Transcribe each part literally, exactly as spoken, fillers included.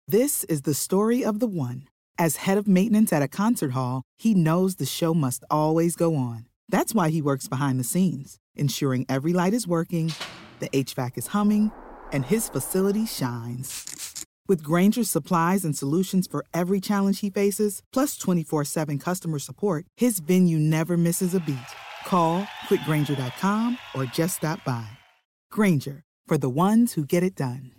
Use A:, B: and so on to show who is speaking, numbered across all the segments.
A: This is the story of the one. As head of maintenance at a concert hall, he knows the show must always go on. That's why he works behind the scenes, ensuring every light is working, the H V A C is humming, and his facility shines. With Grainger's supplies and solutions for every challenge he faces, plus twenty-four seven customer support, his venue never misses a beat. Call quick grainger dot com or just stop by. Grainger, for the ones who get it done.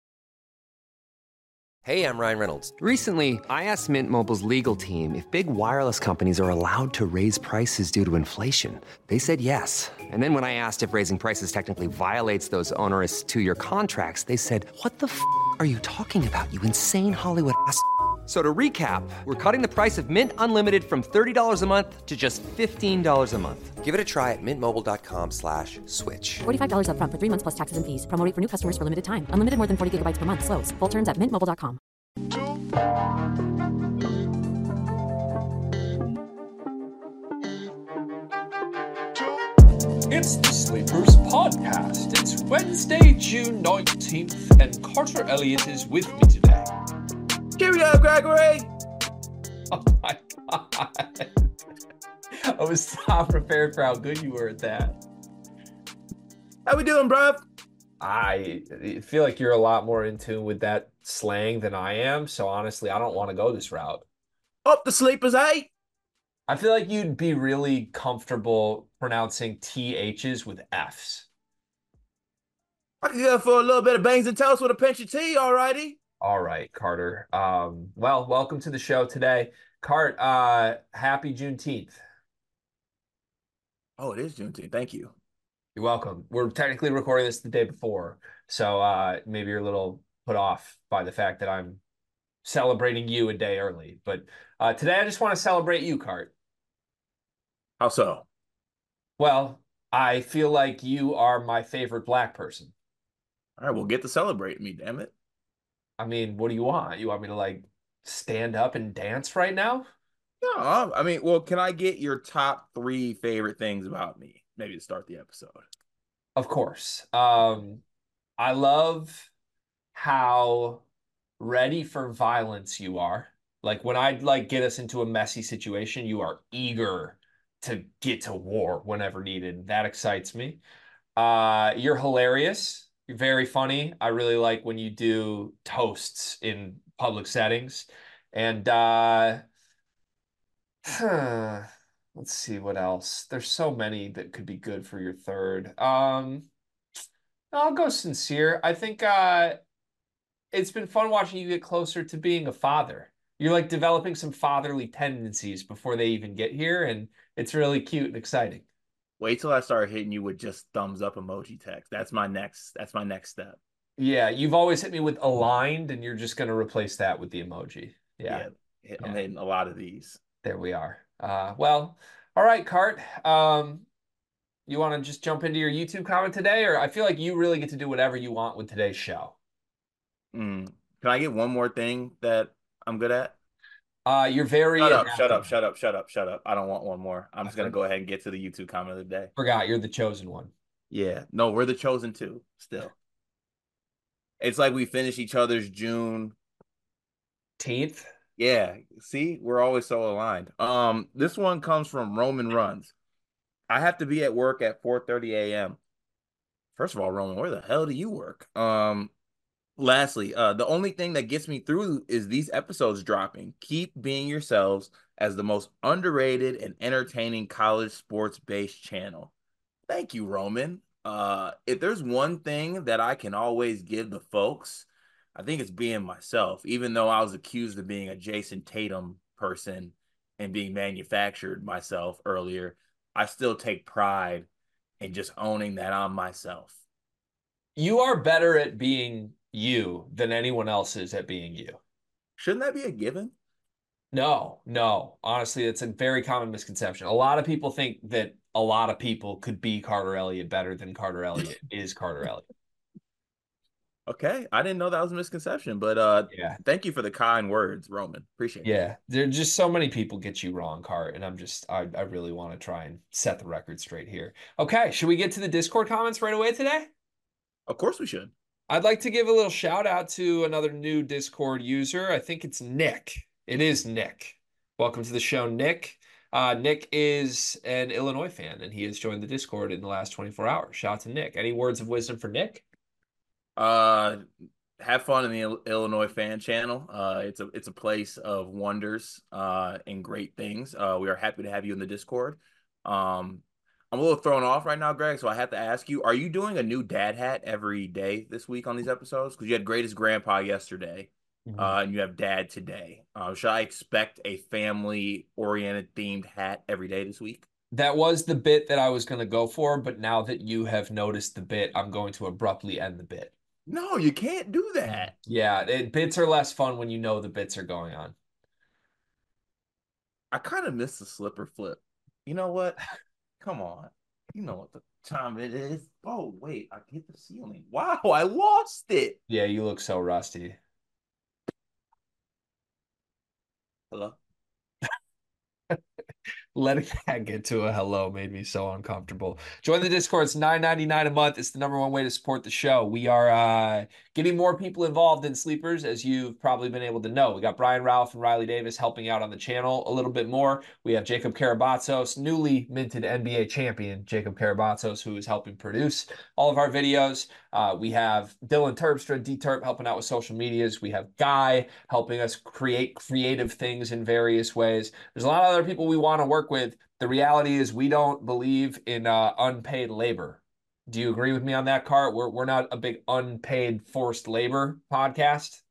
B: Hey, I'm Ryan Reynolds. Recently, I asked Mint Mobile's legal team if big wireless companies are allowed to raise prices due to inflation. They said yes. And then when I asked if raising prices technically violates those onerous two-year contracts, they said, what the f*** are you talking about, you insane Hollywood ass f- So to recap, we're cutting the price of Mint Unlimited from thirty dollars a month to just fifteen dollars a month. Give it a try at mintmobile.com slash switch.
C: forty-five dollars up front for three months plus taxes and fees. Promo rate for new customers for limited time. Unlimited more than forty gigabytes per month. Slows full terms at mint mobile dot com.
D: It's the Sleepers Podcast. It's Wednesday, June nineteenth, and Carter Elliott is with me today.
E: Cheerio, Gregory!
D: Oh my God. I was not prepared for how good you were at that.
E: How we doing, bruv?
D: I feel like you're a lot more in tune with that slang than I am, so honestly, I don't want to go this route.
E: Up the sleepers, eh?
D: I feel like you'd be really comfortable pronouncing T H's with F's.
E: I could go for a little bit of bangs and toast with a pinch of tea, alrighty?
D: All right, Carter. Um, well, welcome to the show today. Cart, uh, happy Juneteenth.
E: Oh, it is Juneteenth. Thank you.
D: You're welcome. We're technically recording this the day before, so uh, maybe you're a little put off by the fact that I'm celebrating you a day early. But uh, today I just want to celebrate you, Cart.
E: How so?
D: Well, I feel like you are my favorite black person.
E: All right, well, get to celebrate me, damn it.
D: I mean, what do you want? You want me to, like, stand up and dance right now?
E: No, I mean, well, can I get your top three favorite things about me? Maybe to start the episode.
D: Of course. Um, I love how ready for violence you are. Like, when I'd, like, get us into a messy situation, you are eager to get to war whenever needed. That excites me. Uh, you're hilarious. You're very funny. I really like when you do toasts in public settings. And uh, let's see what else. There's so many that could be good for your third. Um, I'll go sincere. I think uh, it's been fun watching you get closer to being a father. You're like developing some fatherly tendencies before they even get here, and it's really cute and exciting.
E: Wait till I start hitting you with just thumbs up emoji text. That's my next, that's my next step.
D: Yeah, you've always hit me with aligned, and you're just going to replace that with the emoji. Yeah.
E: yeah I'm yeah. hitting a lot of these.
D: There we are. Uh, well, all right, Cart. Um, you want to just jump into your YouTube comment today, or I feel like you really get to do whatever you want with today's show.
E: Mm. Can I get one more thing that I'm good at?
D: Uh, you're very
E: shut up, shut up, shut up, shut up, shut up. I don't want one more. I'm just gonna go ahead and get to the YouTube comment of the day.
D: Forgot you're the chosen one.
E: Yeah, no, we're the chosen two. Still, it's like we finish each other's June
D: tenth.
E: Yeah, see, we're always so aligned. Um, this one comes from Roman Runs. I have to be at work at four thirty a.m. First of all, Roman, where the hell do you work? Um. Lastly, uh, the only thing that gets me through is these episodes dropping. Keep being yourselves as the most underrated and entertaining college sports-based channel. Thank you, Roman. Uh, if there's one thing that I can always give the folks, I think it's being myself. Even though I was accused of being a Jason Tatum person and being manufactured myself earlier, I still take pride in just owning that I'm myself.
D: You are better at being you than anyone else is at being you.
E: Shouldn't that be a given?
D: No, no. Honestly, it's a very common misconception. A lot of people think that a lot of people could be Carter Elliott better than Carter Elliott is Carter Elliott.
E: Okay, I didn't know that was a misconception, but uh,
D: yeah.
E: Thank you for the kind words, Roman. Appreciate it.
D: Yeah, there's just so many people get you wrong, Cart, and I'm just, I, I really want to try and set the record straight here. Okay, should we get to the Discord comments right away today?
E: Of course we should.
D: I'd like to give a little shout out to another new Discord user. I think it's Nick. It is Nick. Welcome to the show, Nick. Uh, Nick is an Illinois fan, and he has joined the Discord in the last twenty-four hours. Shout out to Nick. Any words of wisdom for Nick?
E: Uh, have fun in the Il- Illinois fan channel. Uh, it's a it's a place of wonders uh, and great things. Uh, we are happy to have you in the Discord. Um, I'm a little thrown off right now, Greg, so I have to ask you: Are you doing a new dad hat every day this week on these episodes? Because you had Greatest Grandpa yesterday,
D: Mhm.
E: uh, and you have Dad today. Uh, should I expect a family-oriented themed hat every day this week?
D: That was the bit that I was going to go for, but now that you have noticed the bit, I'm going to abruptly end the bit.
E: No, you can't do that.
D: Yeah, it, bits are less fun when you know the bits are going on.
E: I kind of miss the slipper flip. You know what? Come on. You know what the time it is. Oh, wait, I hit the ceiling. Wow, I lost it.
D: Yeah, you look so rusty.
E: Hello?
D: Letting that get to a hello made me so uncomfortable. Join the Discord. It's nine ninety-nine a month. It's the number one way to support the show. We are uh, getting more people involved in Sleepers, as you've probably been able to know. We got Brian Ralph and Riley Davis helping out on the channel a little bit more. We have Jacob Karabatsos, newly minted N B A champion Jacob Karabatsos, who is helping produce all of our videos. Uh, we have Dylan Terpstra, D-Terp, helping out with social medias. We have Guy helping us create creative things in various ways. There's a lot of other people we want to work with. The reality is we don't believe in uh, unpaid labor. Do you agree with me on that, Cart? We're, we're not a big unpaid forced labor podcast.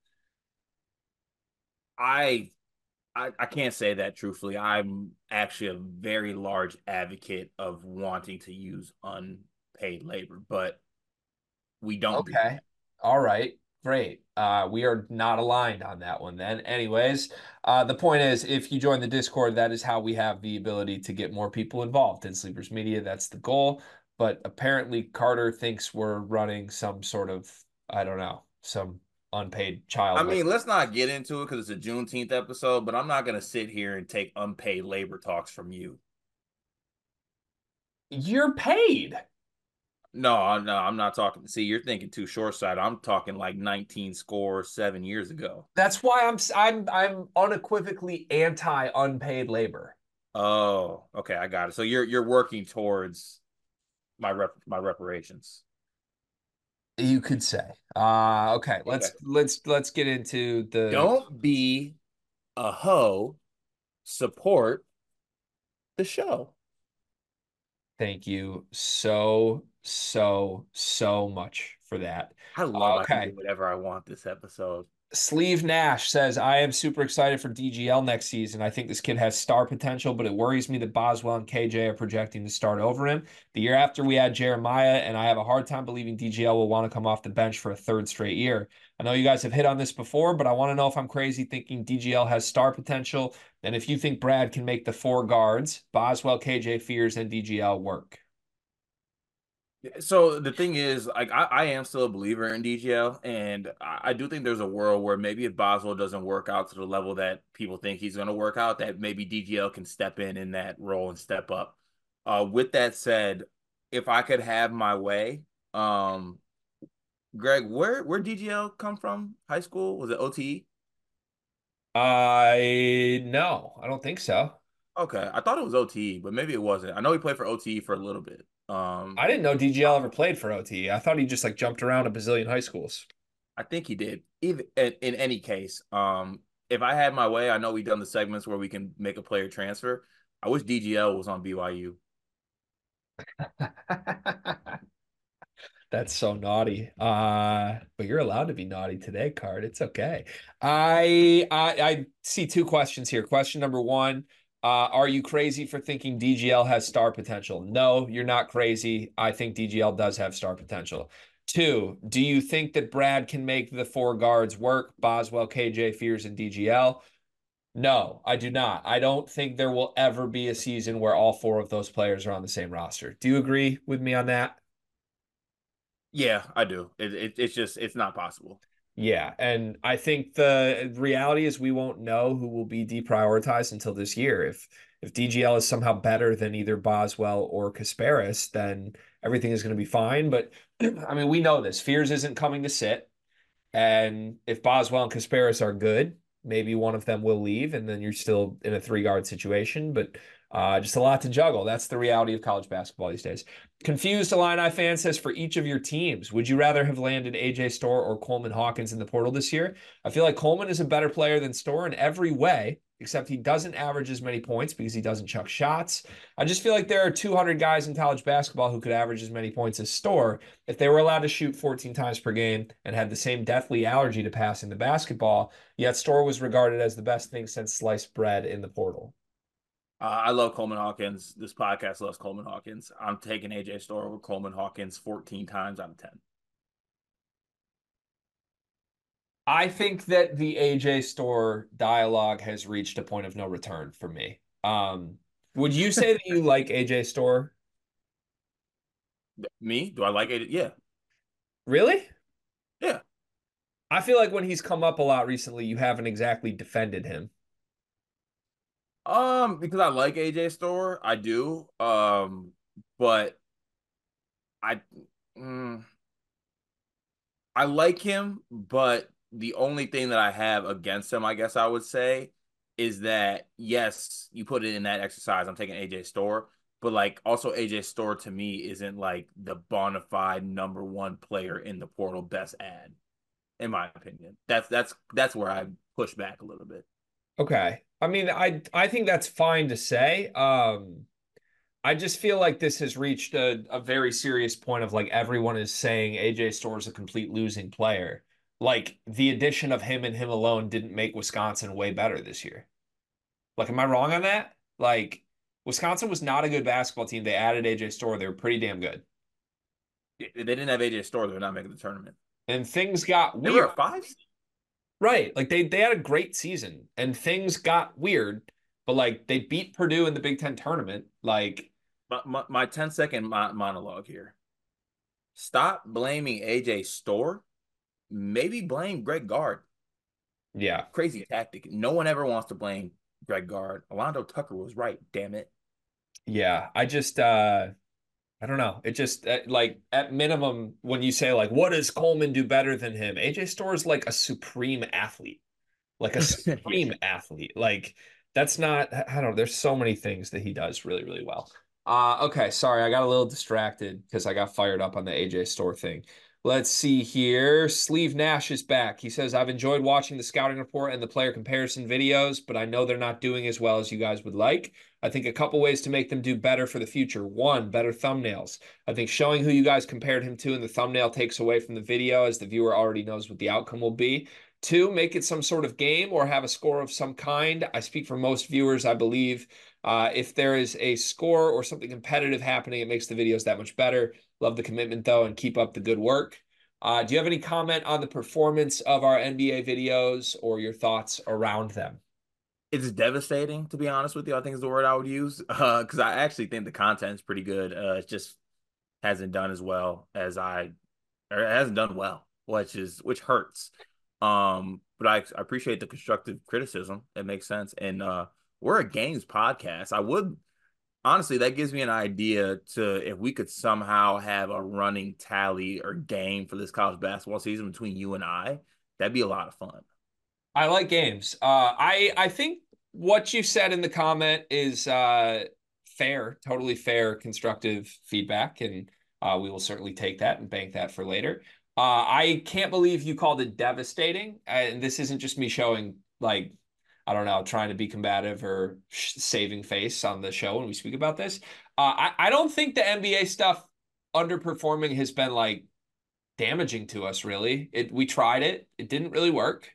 E: I, I I can't say that truthfully. I'm actually a very large advocate of wanting to use unpaid labor, but we don't do
D: Okay.
E: that.
D: All right. Great. Uh, we are not aligned on that one then. Anyways, uh, the point is, if you join the Discord, that is how we have the ability to get more people involved in Sleepers Media. That's the goal. But apparently, Carter thinks we're running some sort of, I don't know, some unpaid
E: I
D: child labor.
E: mean, let's not get into it because it's a Juneteenth episode, but I'm not going to sit here and take unpaid labor talks from you.
D: You're paid.
E: No, no, I'm not talking. See, you're thinking too short sighted. I'm talking like nineteen score seven years ago.
D: That's why I'm I'm I'm unequivocally anti unpaid labor.
E: Oh, okay, I got it. So you're you're working towards my rep my reparations.
D: You could say. Uh okay,
E: Okay.
D: let's let's let's get into the
E: Don't be a hoe. Support the show.
D: thank you so so so much for that.
E: I love I can do
D: Okay.
E: whatever I want this episode.
D: Sleeve Nash says, I am super excited for D G L next season. I think this kid has star potential, but it worries me that Boswell and K J are projecting to start over him. The year after we had Jeremiah, and I have a hard time believing D G L will want to come off the bench for a third straight year. I know you guys have hit on this before, but I want to know if I'm crazy thinking D G L has star potential, and if you think Brad can make the four guards, Boswell, K J, Fears, and D G L work.
E: So the thing is, like, I, I am still a believer in D G L, and I, I do think there's a world where maybe if Boswell doesn't work out to the level that people think he's going to work out, that maybe D G L can step in in that role and step up. Uh, with that said, if I could have my way, um, Greg, where where D G L come from? High school? Was it O T E?
D: I no, I don't think so.
E: Okay, I thought it was O T E, but maybe it wasn't. I know he played for O T E for a little bit. Um,
D: I didn't know D G L ever played for O T. I thought he just like jumped around a bazillion high schools.
E: I think he did. Even in, in any case, um, if I had my way, I know we've done the segments where we can make a player transfer. I wish D G L was on B Y U.
D: That's so naughty. Uh, but you're allowed to be naughty today, Card. It's okay. I I, I see two questions here. Question number one, uh, are you crazy for thinking D G L has star potential? No, you're not crazy. I think D G L does have star potential. Two, do you think that Brad can make the four guards work? Boswell, K J, Fears, and D G L? No, I do not. I don't think there will ever be a season where all four of those players are on the same roster. Do you agree with me on that?
E: Yeah, I do. It, it, it's just it's not possible.
D: Yeah, and I think the reality is we won't know who will be deprioritized until this year. If if D G L is somehow better than either Boswell or Kasparis, then everything is going to be fine. But I mean, we know this. Fears isn't coming to sit. And if Boswell and Kasparis are good, maybe one of them will leave, and then you're still in a three-guard situation. But uh, just a lot to juggle. That's the reality of college basketball these days. Confused Illini fan says, for each of your teams, would you rather have landed A J Storr or Coleman Hawkins in the portal this year? I feel like Coleman is a better player than Storr in every way, except he doesn't average as many points because he doesn't chuck shots. I just feel like there are two hundred guys in college basketball who could average as many points as Storr if they were allowed to shoot fourteen times per game and had the same deathly allergy to passing the basketball, yet Storr was regarded as the best thing since sliced bread in the portal.
E: Uh, I love Coleman Hawkins. This podcast loves Coleman Hawkins. I'm taking A J Storr over Coleman Hawkins fourteen times out of ten.
D: I think that the A J Storr dialogue has reached a point of no return for me. Um, would you say that you like A J Storr?
E: Me? Do I like A J? Yeah.
D: Really?
E: Yeah.
D: I feel like when he's come up a lot recently, you haven't exactly defended him.
E: Um, because I like A J Storr, I do. Um, but I, mm, I like him, but the only thing that I have against him, I guess I would say, is that yes, you put it in that exercise. I'm taking A J Storr, but like also A J Storr to me isn't like the bona fide number one player in the portal best ad, in my opinion. That's that's that's where I push back a little bit.
D: Okay. I mean, I I think that's fine to say. Um, I just feel like this has reached a, a very serious point of like everyone is saying A J Storr is a complete losing player. Like the addition of him and him alone didn't make Wisconsin way better this year. Like, am I wrong on that? Like, Wisconsin was not a good basketball team. They added A J Storr. They were pretty damn good.
E: They didn't have A J Storr. They're not making the tournament.
D: And things got
E: They
D: weird.
E: were a five?
D: Right. Like they they had a great season and things got weird, but like they beat Purdue in the Big Ten tournament. Like
E: My, my, my ten second mo- monologue here. Stop blaming A J Storr. Maybe blame Greg Gard.
D: Yeah.
E: Crazy tactic. No one ever wants to blame Greg Gard. Alonzo Tucker was right. Damn it.
D: Yeah. I just uh I don't know. It just uh, like at minimum when you say like what does Coleman do better than him? A J Storr is like a supreme athlete. Like a supreme athlete. Like that's not I don't know. There's so many things that he does really, really well. Uh, okay, sorry, I got a little distracted because I got fired up on the A J Storr thing. Let's see here. Sleeve Nash is back. He says, I've enjoyed watching the scouting report and the player comparison videos, but I know they're not doing as well as you guys would like. I think a couple ways to make them do better for the future. One, better thumbnails. I think showing who you guys compared him to in the thumbnail takes away from the video as the viewer already knows what the outcome will be. Two, make it some sort of game or have a score of some kind. I speak for most viewers, I believe. Uh, if there is a score or something competitive happening, it makes the videos that much better. Love the commitment, though, and keep up the good work. Uh, do you have any comment on the performance of our N B A videos or your thoughts around them?
E: It's devastating, to be honest with you. I think is the word I would use because uh, I actually think the content is pretty good. Uh, it just hasn't done as well as I, or it hasn't done well, which is which hurts. Um, but I, I appreciate the constructive criticism. It makes sense. And uh, we're a games podcast. I would honestly, that gives me an idea to if we could somehow have a running tally or game for this college basketball season between you and I, that'd be a lot of fun.
D: I like games. Uh, I I think what you said in the comment is uh, fair, totally fair, constructive feedback, and uh, we will certainly take that and bank that for later. Uh, I can't believe you called it devastating, and this isn't just me showing like I don't know, trying to be combative or saving face on the show when we speak about this. Uh, I I don't think the N B A stuff underperforming has been like damaging to us. Really, it we tried it, it didn't really work.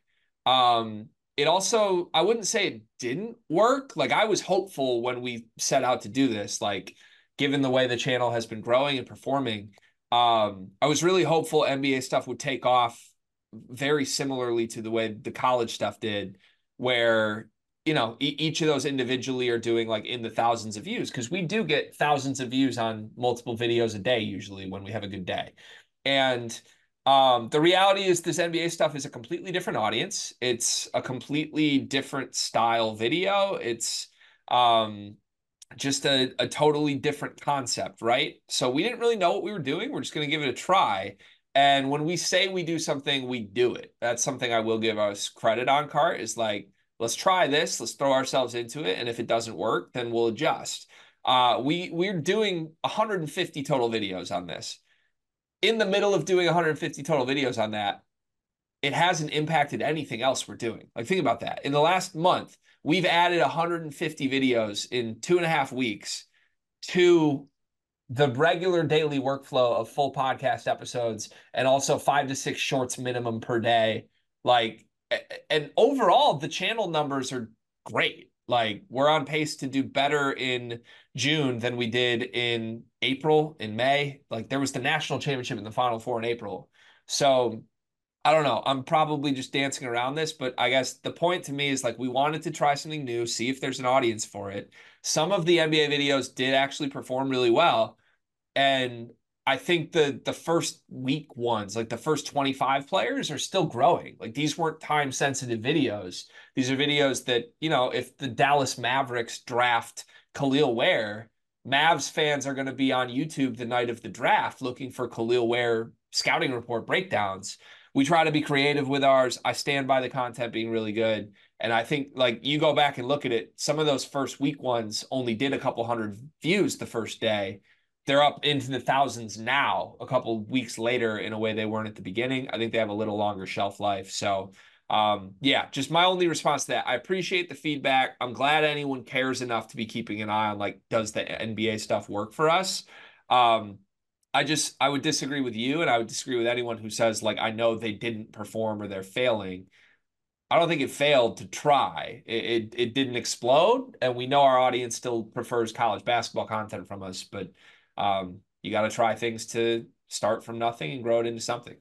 D: Um, it also, I wouldn't say it didn't work. Like I was hopeful when we set out to do this, like given the way the channel has been growing and performing, um, I was really hopeful N B A stuff would take off very similarly to the way the college stuff did, where, you know, e- each of those individually are doing like in the thousands of views because we do get thousands of views on multiple videos a day, usually when we have a good day. And Um, the reality is this N B A stuff is a completely different audience. It's a completely different style video. It's Um, just a, a totally different concept, right? So we didn't really know what we were doing. We're just going to give it a try. And when we say we do something, we do it. That's something I will give us credit on, Cart, is like, let's try this, let's throw ourselves into it. And if it doesn't work, then we'll adjust. Uh, we, we're doing one hundred fifty total videos on this. In the middle of doing one hundred fifty total videos on that, it hasn't impacted anything else we're doing. Like, think about that. In the last month, we've added one hundred fifty videos in two and a half weeks to the regular daily workflow of full podcast episodes and also five to six shorts minimum per day. Like, and overall, the channel numbers are great. Like, we're on pace to do better in June than we did in April, in May. Like, there was the national championship in the Final Four in April. So I don't know. I'm probably just dancing around this, but I guess the point to me is like we wanted to try something new, see if there's an audience for it. Some of the N B A videos did actually perform really well. And I think the the first week ones, like the first twenty-five players are still growing. Like these weren't time sensitive videos. These are videos that, you know, if the Dallas Mavericks draft Khalil Ware, Mavs fans are going to be on YouTube the night of the draft looking for Khalil Ware scouting report breakdowns. We try to be creative with ours. I stand by the content being really good. And I think like you go back and look at it, some of those first week ones only did a couple hundred views the first day. They're up into the thousands now, a couple weeks later in a way they weren't at the beginning. I think they have a little longer shelf life. So um, yeah, just my only response to that. I appreciate the feedback. I'm glad anyone cares enough to be keeping an eye on like, does the N B A stuff work for us? Um, I just, I would disagree with you, and I would disagree with anyone who says, like, I know they didn't perform or they're failing. I don't think it failed to try. It, it, it didn't explode, and we know our audience still prefers college basketball content from us, but um, you got to try things to start from nothing and grow it into something.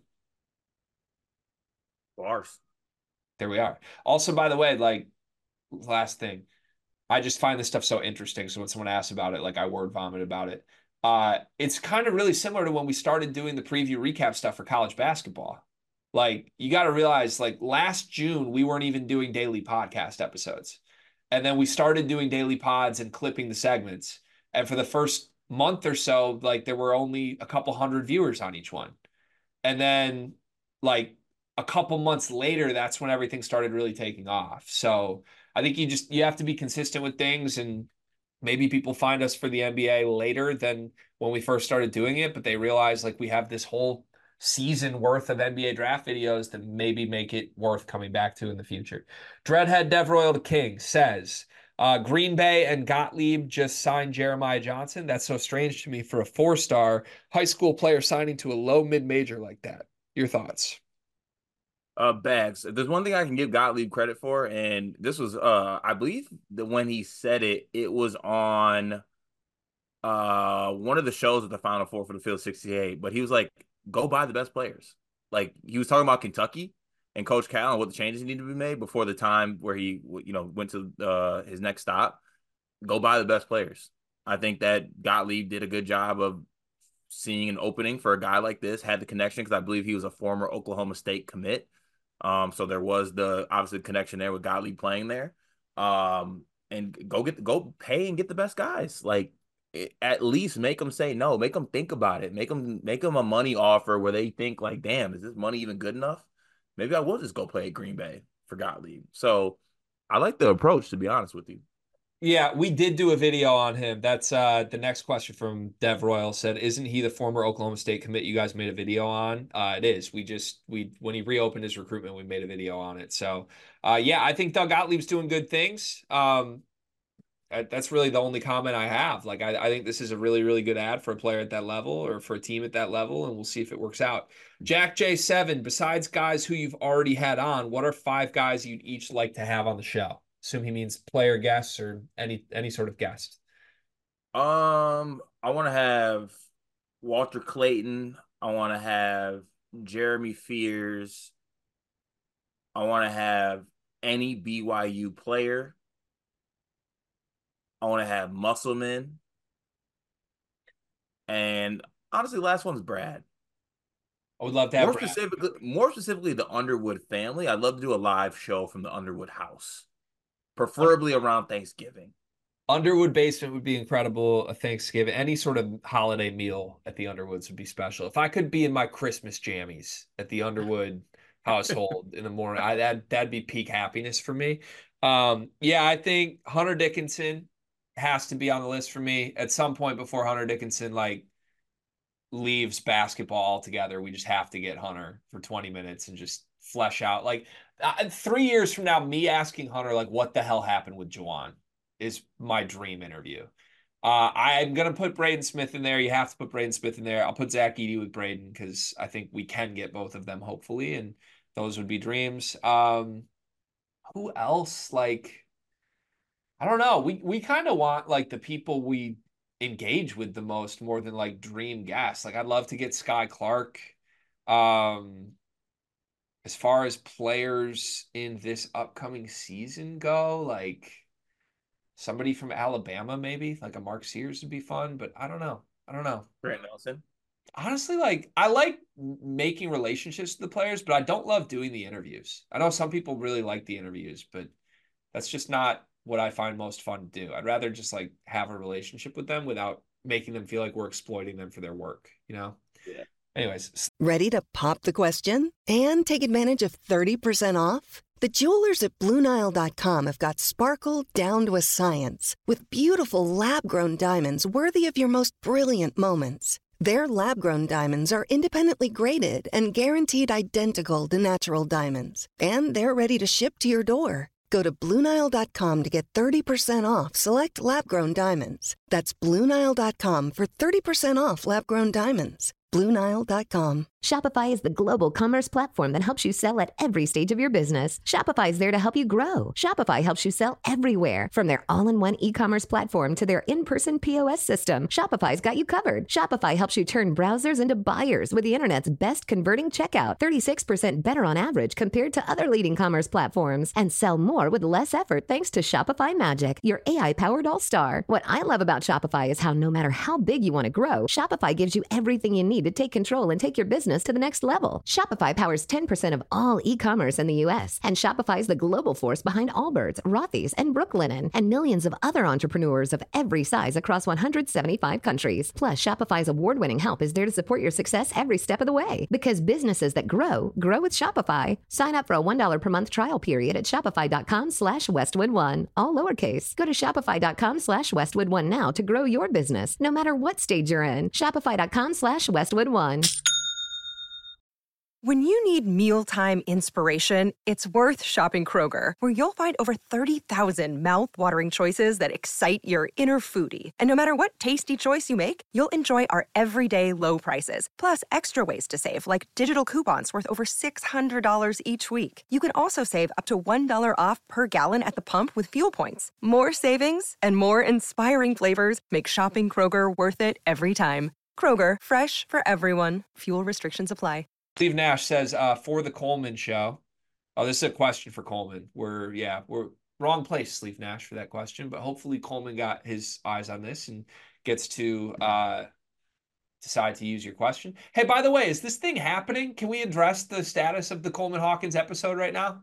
E: Bars.
D: There we are. Also, by the way, like, last thing, I just find this stuff so interesting. So when someone asks about it, like, I word vomit about it. Uh, it's kind of really similar to when we started doing the preview recap stuff for college basketball. Like, you got to realize, like, last June, we weren't even doing daily podcast episodes. And then we started doing daily pods and clipping the segments. And for the first month or so, like, there were only a couple hundred viewers on each one. And then, like, a couple months later, that's when everything started really taking off. So I think you just, you have to be consistent with things, and maybe people find us for the N B A later than when we first started doing it, but they realize like we have this whole season worth of N B A draft videos that maybe make it worth coming back to in the future. Dreadhead Dev Royal King says, uh, Green Bay and Gottlieb just signed Jeremiah Johnson. That's so strange to me for a four-star high school player signing to a low mid-major like that. Your thoughts?
E: Uh, Bags. There's one thing I can give Gottlieb credit for, and this was, uh, I believe that when he said it, it was on uh one of the shows at the Final Four for the Field sixty-eight. But he was like, "Go buy the best players." Like he was talking about Kentucky and Coach Cal and what the changes need to be made before the time where he, you know, went to uh his next stop. Go buy the best players. I think that Gottlieb did a good job of seeing an opening for a guy like this, had the connection because I believe he was a former Oklahoma State commit. Um, so there was the obviously connection there with Gottlieb playing there. Um, and go get go pay and get the best guys. Like it, at least make them say no. Make them think about it. Make them make them a money offer where they think like, damn, is this money even good enough? Maybe I will just go play at Green Bay for Gottlieb. So I like the approach, to be honest with you.
D: Yeah, we did do a video on him. That's uh, the next question from Dev Royal said, isn't he the former Oklahoma State commit you guys made a video on? Uh, it is. We just, we when he reopened his recruitment, we made a video on it. So, uh, yeah, I think Doug Gottlieb's doing good things. Um, that's really the only comment I have. Like, I, I think this is a really, really good ad for a player at that level or for a team at that level, and we'll see if it works out. Jack J seven, besides guys who you've already had on, what are five guys you'd each like to have on the show? Assume he means player guests or any any sort of guest.
E: Um, I want to have Walter Clayton. I want to have Jeremy Fears. I want to have any B Y U player. I want to have Musselman. And honestly, last one's Brad.
D: I would love to have
E: more
D: Brad.
E: specifically, more specifically, the Underwood family. I'd love to do a live show from the Underwood house, preferably around Thanksgiving.
D: Underwood basement would be incredible. A Thanksgiving, any sort of holiday meal at the Underwoods would be special. If I could be in my Christmas jammies at the Underwood household in the morning, I that that'd be peak happiness for me. Um, yeah, I think Hunter Dickinson has to be on the list for me at some point before Hunter Dickinson like leaves basketball altogether. We just have to get Hunter for twenty minutes and just flesh out. Like uh, three years from now, me asking Hunter like what the hell happened with Juwan is my dream interview. Uh, I'm gonna put Braden Smith in there. You have to put Braden Smith in there. I'll put Zach Edey with Braden because I think we can get both of them hopefully, and those would be dreams. Um, who else? Like, I don't know. We we kind of want like the people we engage with the most more than like dream guests. Like, I'd love to get Sky Clark. Um, as far as players in this upcoming season go, like somebody from Alabama, maybe like a Mark Sears would be fun, but I don't know. I don't know.
E: Grant Nelson.
D: Honestly, like I like making relationships with the players, but I don't love doing the interviews. I know some people really like the interviews, but that's just not what I find most fun to do. I'd rather just like have a relationship with them without making them feel like we're exploiting them for their work, you know?
E: Yeah.
D: Anyways.
F: Ready to pop the question and take advantage of thirty percent off? The jewelers at Blue Nile dot com have got sparkle down to a science with beautiful lab-grown diamonds worthy of your most brilliant moments. Their lab-grown diamonds are independently graded and guaranteed identical to natural diamonds. And they're ready to ship to your door. Go to Blue Nile dot com to get thirty percent off select lab-grown diamonds. That's Blue Nile dot com for thirty percent off lab-grown diamonds. Blue Nile dot com.
C: Shopify is the global commerce platform that helps you sell at every stage of your business. Shopify is there to help you grow. Shopify helps you sell everywhere, from their all-in-one e-commerce platform to their in-person P O S system. Shopify's got you covered. Shopify helps you turn browsers into buyers with the internet's best converting checkout, thirty-six percent better on average compared to other leading commerce platforms, and sell more with less effort thanks to Shopify Magic, your A I-powered all-star. What I love about Shopify is how no matter how big you want to grow, Shopify gives you everything you need to take control and take your business to the next level. Shopify powers ten percent of all e-commerce in the U S, and Shopify is the global force behind Allbirds, Rothy's, and Brooklinen, and millions of other entrepreneurs of every size across one hundred seventy-five countries. Plus, Shopify's award-winning help is there to support your success every step of the way. Because businesses that grow, grow with Shopify. Sign up for a one dollar per month trial period at shopify.com slash Westwood1. All lowercase. Go to shopify.com slash Westwood1 now to grow your business, no matter what stage you're in. Shopify.com slash Westwood1.
G: When you need mealtime inspiration, it's worth shopping Kroger, where you'll find over thirty thousand mouth-watering choices that excite your inner foodie. And no matter what tasty choice you make, you'll enjoy our everyday low prices, plus extra ways to save, like digital coupons worth over six hundred dollars each week. You can also save up to one dollar off per gallon at the pump with fuel points. More savings and more inspiring flavors make shopping Kroger worth it every time. Kroger, fresh for everyone. Fuel restrictions apply.
D: Steve Nash says, uh, for the Coleman show. Oh, this is a question for Coleman. We're, yeah, we're wrong place, Steve Nash, for that question. But hopefully Coleman got his eyes on this and gets to uh, decide to use your question. Hey, by the way, is this thing happening? Can we address the status of the Coleman Hawkins episode right now?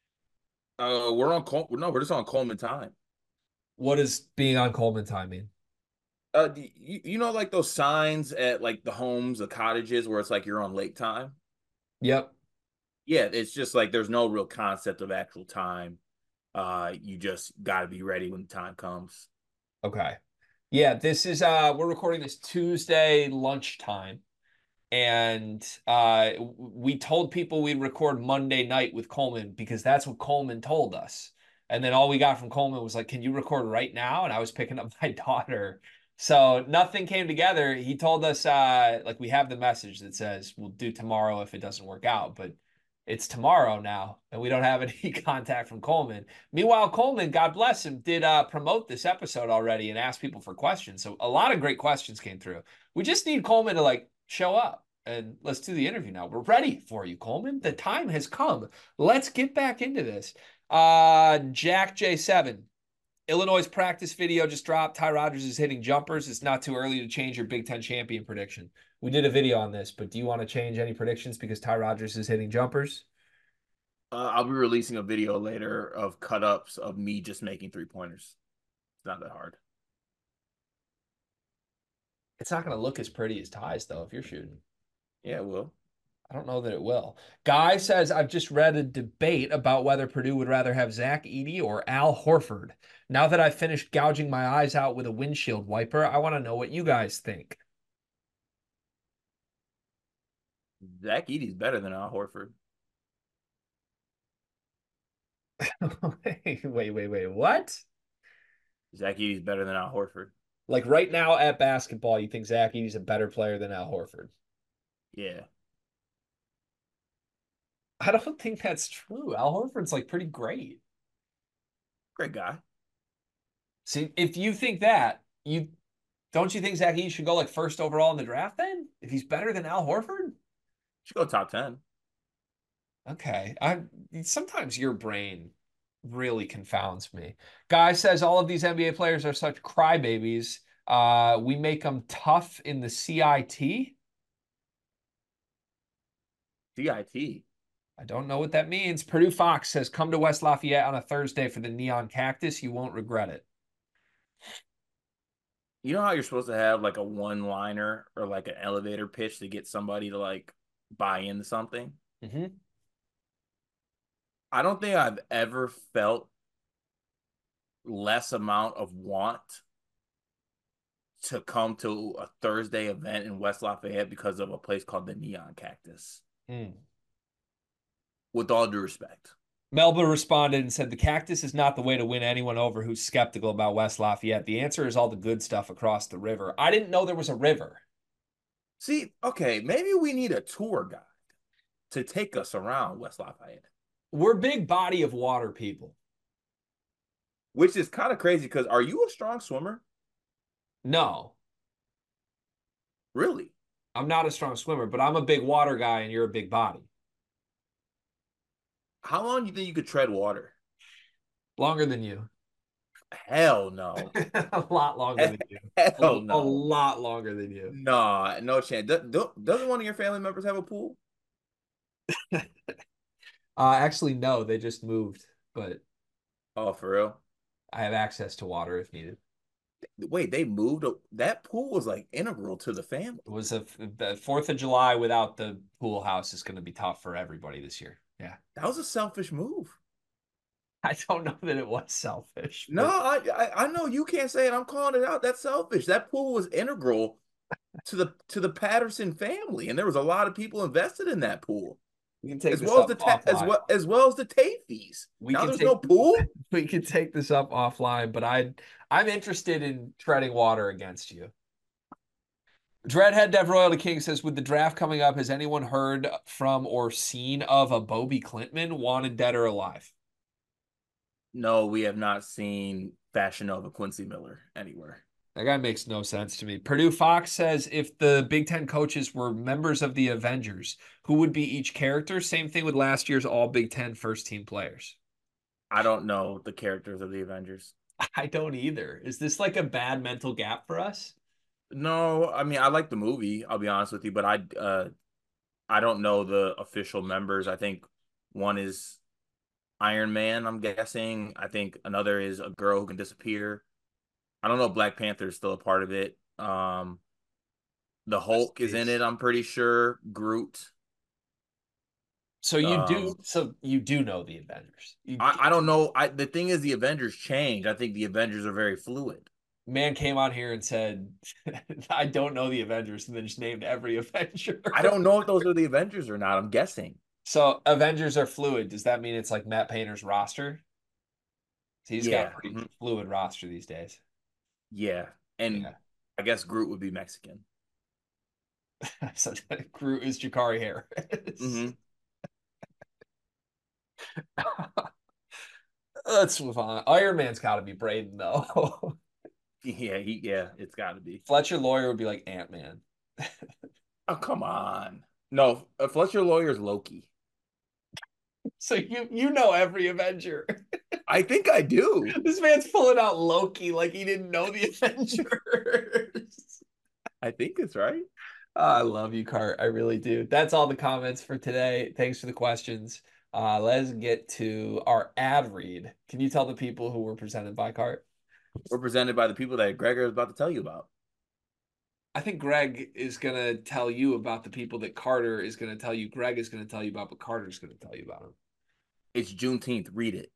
E: Uh, we're on Col- no, we're just on Coleman time.
D: What does being on Coleman time mean?
E: Uh, you, you know, like those signs at like the homes, the cottages, where it's like you're on lake time.
D: Yep.
E: Yeah, it's just like there's no real concept of actual time. Uh, you just got to be ready when the time comes.
D: Okay. Yeah, this is uh we're recording this Tuesday lunchtime, and uh we told people we'd record Monday night with Coleman because that's what Coleman told us. And then all we got from Coleman was like, "Can you record right now?" And I was picking up my daughter. So nothing came together. He told us, uh, like, we have the message that says we'll do tomorrow if it doesn't work out, but it's tomorrow now, and we don't have any contact from Coleman. Meanwhile, Coleman, God bless him, did uh, promote this episode already and ask people for questions. So a lot of great questions came through. We just need Coleman to, like, show up, and let's do the interview now. We're ready for you, Coleman. The time has come. Let's get back into this. Uh, Jack J seven. Illinois' practice video just dropped. Ty Rodgers is hitting jumpers. It's not too early to change your Big Ten champion prediction. We did a video on this, but do you want to change any predictions because Ty Rodgers is hitting jumpers?
E: Uh, I'll be releasing a video later of cut-ups of me just making three-pointers. It's not that hard.
D: It's not going to look as pretty as ties, though, if you're shooting.
E: Yeah, it will.
D: I don't know that it will. Guy says, I've just read a debate about whether Purdue would rather have Zach Edey or Al Horford. Now that I've finished gouging my eyes out with a windshield wiper, I want to know what you guys think.
E: Zach Edey's better than Al Horford.
D: wait, wait, wait, wait. What?
E: Zach Edey's better than Al Horford.
D: Like right now at basketball, you think Zach Edey's a better player than Al Horford?
E: Yeah.
D: I don't think that's true. Al Horford's like pretty great.
E: Great guy.
D: See, if you think that, you don't you think Zach Edey should go like first overall in the draft then? If he's better than Al Horford?
E: Should go top ten.
D: Okay. I sometimes your brain really confounds me. Guy says all of these N B A players are such crybabies. Uh, we make them tough in the C I T.
E: C I T.
D: I don't know what that means. Purdue Fox says, come to West Lafayette on a Thursday for the Neon Cactus. You won't regret it.
E: You know how you're supposed to have like a one-liner or like an elevator pitch to get somebody to like buy into something?
D: Mm-hmm.
E: I don't think I've ever felt less amount of want to come to a Thursday event in West Lafayette because of a place called the Neon Cactus.
D: Mm.
E: With all due respect.
D: Melba responded and said, the Cactus is not the way to win anyone over who's skeptical about West Lafayette. The answer is all the good stuff across the river. I didn't know there was a river.
E: See, okay, maybe we need a tour guide to take us around West Lafayette.
D: We're big body of water people.
E: Which is kind of crazy because are you a strong swimmer?
D: No.
E: Really?
D: I'm not a strong swimmer, but I'm a big water guy and you're a big body.
E: How long do you think you could tread water?
D: Longer than you.
E: Hell no.
D: A lot longer than you.
E: Hell
D: a,
E: no.
D: A lot longer than you.
E: Nah, no chance. Do, doesn't one of your family members have a pool?
D: uh, actually, no. They just moved, but
E: oh, for real?
D: I have access to water if needed.
E: Wait, they moved? That pool was like integral to the family.
D: It was a the fourth of July without the pool house is going to be tough for everybody this year. Yeah.
E: That was a selfish move.
D: I don't know that it was selfish.
E: No, I, I I know you can't say it. I'm calling it out. That's selfish. That pool was integral to the to the Patterson family, and there was a lot of people invested in that pool.
D: We can take
E: as
D: this
E: well
D: up
E: as the ta- as well as well as the tape fees.
D: We
E: now
D: can
E: there's
D: take,
E: no pool.
D: We can take this up offline, but I I'm interested in treading water against you. Dreadhead Dev Royalty King says, with the draft coming up, has anyone heard from or seen of a Bobby Clintman, wanted dead or alive?
E: No, we have not seen Fashion Nova Quincy Miller anywhere.
D: That guy makes no sense to me. Purdue Fox says, if the Big Ten coaches were members of the Avengers, who would be each character? Same thing with last year's all Big Ten first team players.
E: I don't know the characters of the Avengers.
D: I don't either. Is this like a bad mental gap for us?
E: No, I mean, I like the movie, I'll be honest with you, but I uh, I don't know the official members. I think one is Iron Man, I'm guessing. I think another is a girl who can disappear. I don't know if Black Panther is still a part of it. Um, the Hulk is in it, I'm pretty sure. Groot.
D: So you
E: um,
D: do so you do know the Avengers. You,
E: I, I don't know. I the thing is the Avengers change. I think the Avengers are very fluid.
D: Man came on here and said, I don't know the Avengers, and then just named every Avenger.
E: I don't know if those are the Avengers or not. I'm guessing.
D: So Avengers are fluid. Does that mean it's like Matt Painter's roster? So he's
E: yeah.
D: got a pretty mm-hmm. fluid roster these days.
E: Yeah. And yeah. I guess Groot would be Mexican.
D: So Groot is Jakari Harris.
E: Mm-hmm.
D: Let's move on. Iron Man's got to be Braden, though.
E: yeah, he, yeah, it's got to be.
D: Fletcher Lawyer would be like Ant-Man.
E: Oh, come on. No, uh, Fletcher Lawyer's Loki.
D: So you you know every Avenger.
E: I think I do.
D: This man's pulling out Loki like he didn't know the Avengers.
E: I think it's right.
D: Oh, I love you, Cart. I really do. That's all the comments for today. Thanks for the questions. Uh, let's get to our ad read. Can you tell the people who were presented by, Cart?
E: We're presented by the people that Gregor is about to tell you about.
D: I think Greg is going to tell you about the people that Carter is going to tell you. Greg is going to tell you about, but Carter's going to tell you about them.
E: It's Juneteenth. Read it.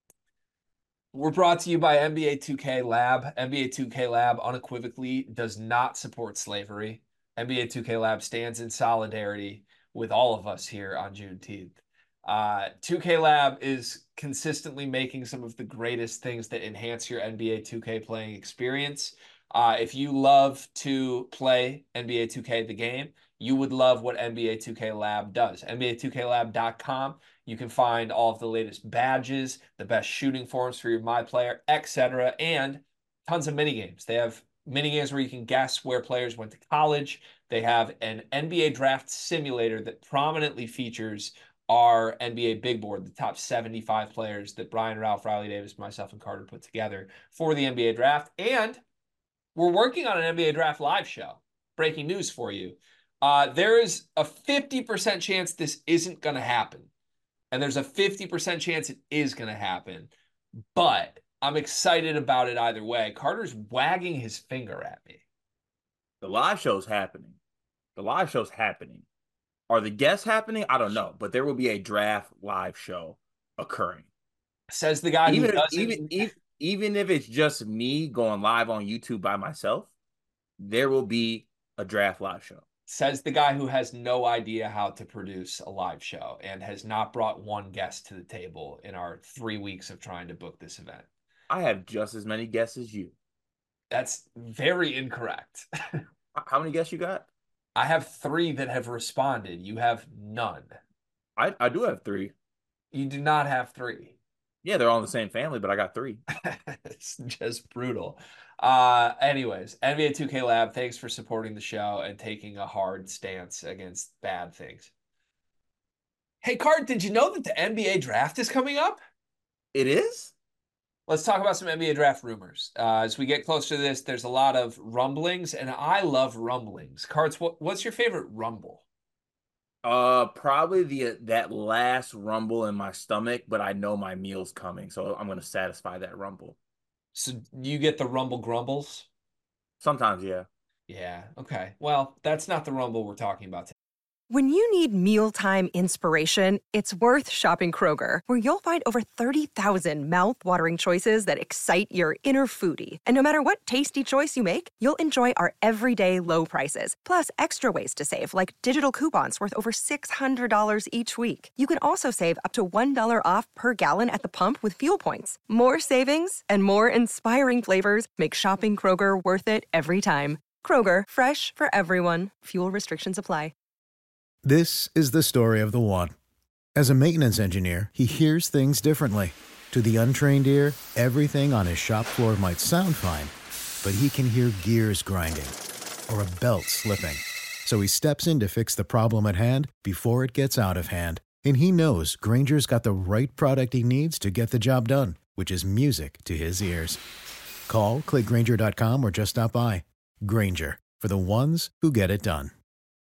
D: We're brought to you by N B A two K Lab. N B A two K Lab unequivocally does not support slavery. N B A two K Lab stands in solidarity with all of us here on Juneteenth. Uh, two K Lab is consistently making some of the greatest things that enhance your N B A two K playing experience. Uh, if you love to play N B A two K the game, you would love what N B A two K Lab does. N B A two K lab dot com. You can find all of the latest badges, the best shooting forms for your My Player, et cetera, and tons of mini games. They have mini games where you can guess where players went to college. They have an N B A draft simulator that prominently features our N B A big board, the top seventy-five players that Brian, Ralph, Riley Davis, myself, and Carter put together for the N B A draft. And we're working on an N B A draft live show. Breaking news for you. Uh, there is a fifty percent chance this isn't going to happen. And there's a fifty percent chance it is going to happen. But I'm excited about it either way. Carter's wagging his finger at me.
E: The live show's happening. The live show's happening. Are the guests happening? I don't know. But there will be a draft live show occurring.
D: Says the guy
E: even
D: who
E: if,
D: doesn't...
E: Even, even, even if it's just me going live on YouTube by myself, there will be a draft live show.
D: Says the guy who has no idea how to produce a live show and has not brought one guest to the table in our three weeks of trying to book this event.
E: I have just as many guests as you.
D: That's very incorrect.
E: How many guests you got?
D: I have three that have responded. You have none.
E: I, I do have three.
D: You do not have three.
E: Yeah, they're all in the same family, but I got three.
D: It's just brutal. Uh, anyways, N B A two K Lab, thanks for supporting the show and taking a hard stance against bad things. Hey, Cart, did you know that the N B A draft is coming up?
E: It is?
D: Let's talk about some N B A draft rumors. Uh, as we get closer to this, there's a lot of rumblings, and I love rumblings. Carts, what, what's your favorite rumble?
E: Uh, probably the that last rumble in my stomach, but I know my meal's coming, so I'm gonna satisfy that rumble.
D: So you get the rumble grumbles?
E: Sometimes, yeah.
D: Yeah, okay. Well, that's not the rumble we're talking about today.
G: When you need mealtime inspiration, it's worth shopping Kroger, where you'll find over thirty thousand mouth-watering choices that excite your inner foodie. And no matter what tasty choice you make, you'll enjoy our everyday low prices, plus extra ways to save, like digital coupons worth over six hundred dollars each week. You can also save up to one dollar off per gallon at the pump with fuel points. More savings and more inspiring flavors make shopping Kroger worth it every time. Kroger, fresh for everyone. Fuel restrictions apply.
H: This is the story of the one. As a maintenance engineer, he hears things differently. To the untrained ear, everything on his shop floor might sound fine, but he can hear gears grinding or a belt slipping. So he steps in to fix the problem at hand before it gets out of hand. And he knows Grainger's got the right product he needs to get the job done, which is music to his ears. Call, click Grainger dot com, or just stop by. Grainger, for the ones who get it done.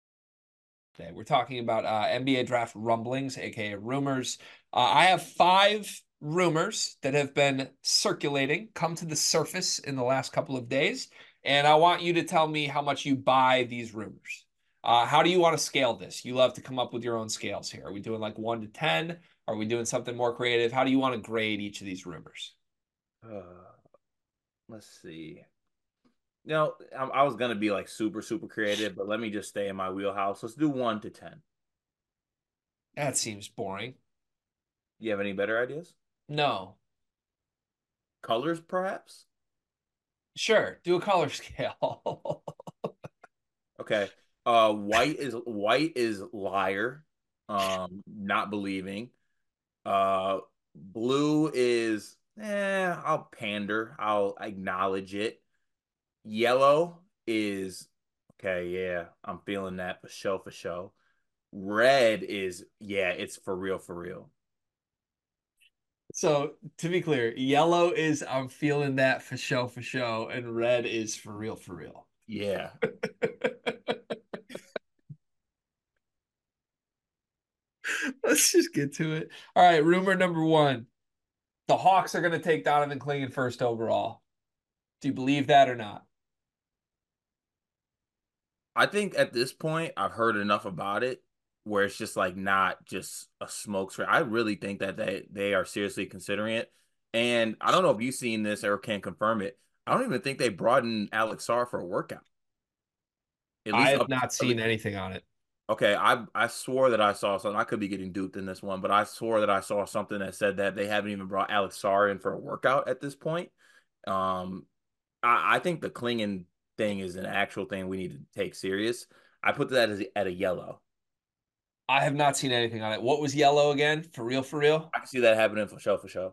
D: We're talking about uh, N B A draft rumblings, aka rumors. Uh, I have five rumors that have been circulating, come to the surface in the last couple of days, and I want you to tell me how much you buy these rumors. Uh, how do you want to scale this? You love to come up with your own scales here. Are we doing like one to ten? Are we doing something more creative? How do you want to grade each of these rumors?
E: Uh, let's see. You know, I, I was gonna be like super, super creative, but let me just stay in my wheelhouse. Let's do one to ten.
D: That seems boring.
E: You have any better ideas?
D: No.
E: Colors, perhaps?
D: Sure. Do a color scale.
E: Okay. Uh, white is white is liar, um, not believing. Uh, blue is eh, I'll pander. I'll acknowledge it. Yellow is okay, yeah, I'm feeling that for show for show. Red is yeah, it's for real for real.
D: So to be clear, yellow is I'm feeling that for show for show, and red is for real for real.
E: Yeah.
D: Let's just get to it. All right, rumor number one. The Hawks are going to take Donovan Clingan first overall. Do you believe that or not?
E: I think at this point, I've heard enough about it where it's just like not just a smoke screen. I really think that they, they are seriously considering it. And I don't know if you've seen this or can confirm it. I don't even think they brought in Alex Sarr for a workout. At
D: I
E: least
D: have
E: up,
D: not
E: at
D: seen
E: least,
D: anything on it.
E: okay, I I swore that I saw something. I could be getting duped in this one, but I swore that I saw something that said that they haven't even brought Alex Sarr in for a workout at this point. Um, I, I think the clinging thing is an actual thing we need to take serious. I put that as at a yellow.
D: I have not seen anything on it. What was yellow again? For real, for real?
E: I can see that happening for show for show.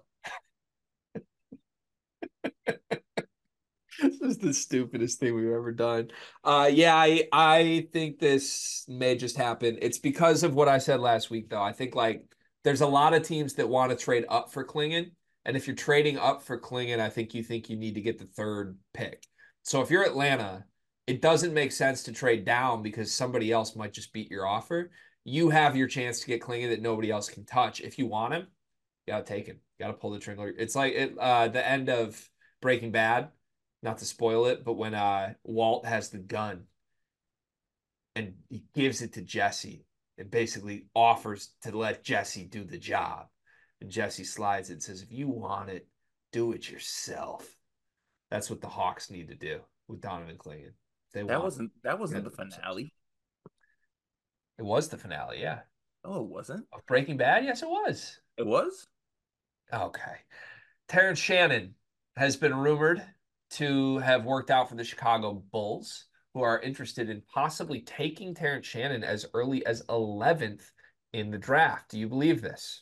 D: This is the stupidest thing we've ever done. Uh, yeah, I I think this may just happen. It's because of what I said last week, though. I think like there's a lot of teams that want to trade up for Klingon, and if you're trading up for Klingon, I think you think you need to get the third pick. So if you're Atlanta, it doesn't make sense to trade down because somebody else might just beat your offer. You have your chance to get Klingon that nobody else can touch. If you want him, you gotta take him. You gotta pull the trigger. It's like it, uh, the end of Breaking Bad. Not to spoil it, but when uh, Walt has the gun and he gives it to Jesse and basically offers to let Jesse do the job. And Jesse slides it and says, if you want it, do it yourself. That's what the Hawks need to do with Donovan Klingon. They
E: That
D: want
E: wasn't that wasn't the
D: themselves.
E: finale.
D: It was the finale, yeah.
E: Oh, it wasn't.
D: Of Breaking Bad? Yes, it was.
E: It was.
D: Okay. Terrence Shannon has been rumored to have worked out for the Chicago Bulls, who are interested in possibly taking Terrence Shannon as early as eleventh in the draft. Do you believe this?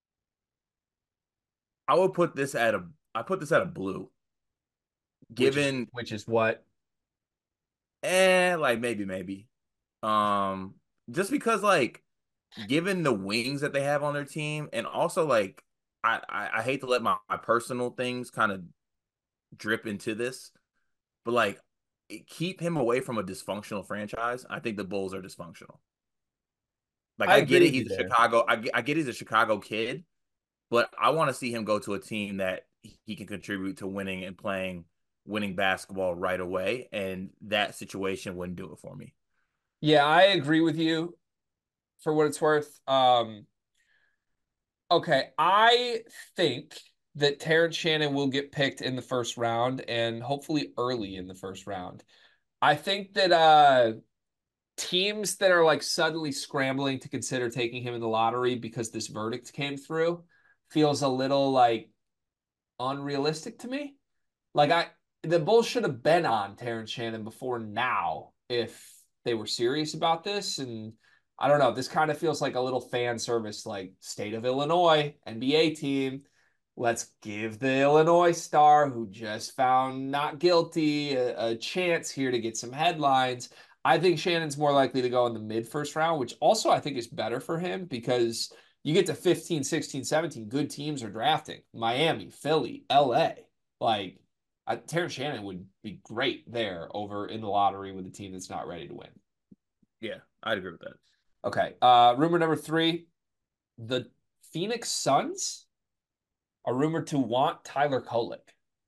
E: I would put this at a. I put this at a blue. Given,
D: which is, which is what?
E: Eh, like maybe, maybe. Um, just because like, given the wings that they have on their team, and also like, I I, I hate to let my, my personal things kind of drip into this, but like keep him away from a dysfunctional franchise. I think the Bulls are dysfunctional. Like I, I get it, he's a there. Chicago. I get, I get he's a Chicago kid, but I want to see him go to a team that he can contribute to winning and playing winning basketball right away. And that situation wouldn't do it for me.
D: Yeah, I agree with you. For what it's worth, um, okay, I think that Terrence Shannon will get picked in the first round and hopefully early in the first round. I think that uh, teams that are like suddenly scrambling to consider taking him in the lottery because this verdict came through feels a little like unrealistic to me. Like I, the Bulls should have been on Terrence Shannon before now if they were serious about this. And I don't know, this kind of feels like a little fan service, like state of Illinois, N B A team. Let's give the Illinois star who just found not guilty a, a chance here to get some headlines. I think Shannon's more likely to go in the mid first round, which also I think is better for him because you get to fifteen, sixteen, seventeen, good teams are drafting. Miami, Philly, L A. Like, I, Terrence Shannon would be great there over in the lottery with a team that's not ready to win.
E: Yeah, I'd agree with that.
D: Okay. Uh, rumor number three, the Phoenix Suns are rumored to want Tyler Kolek.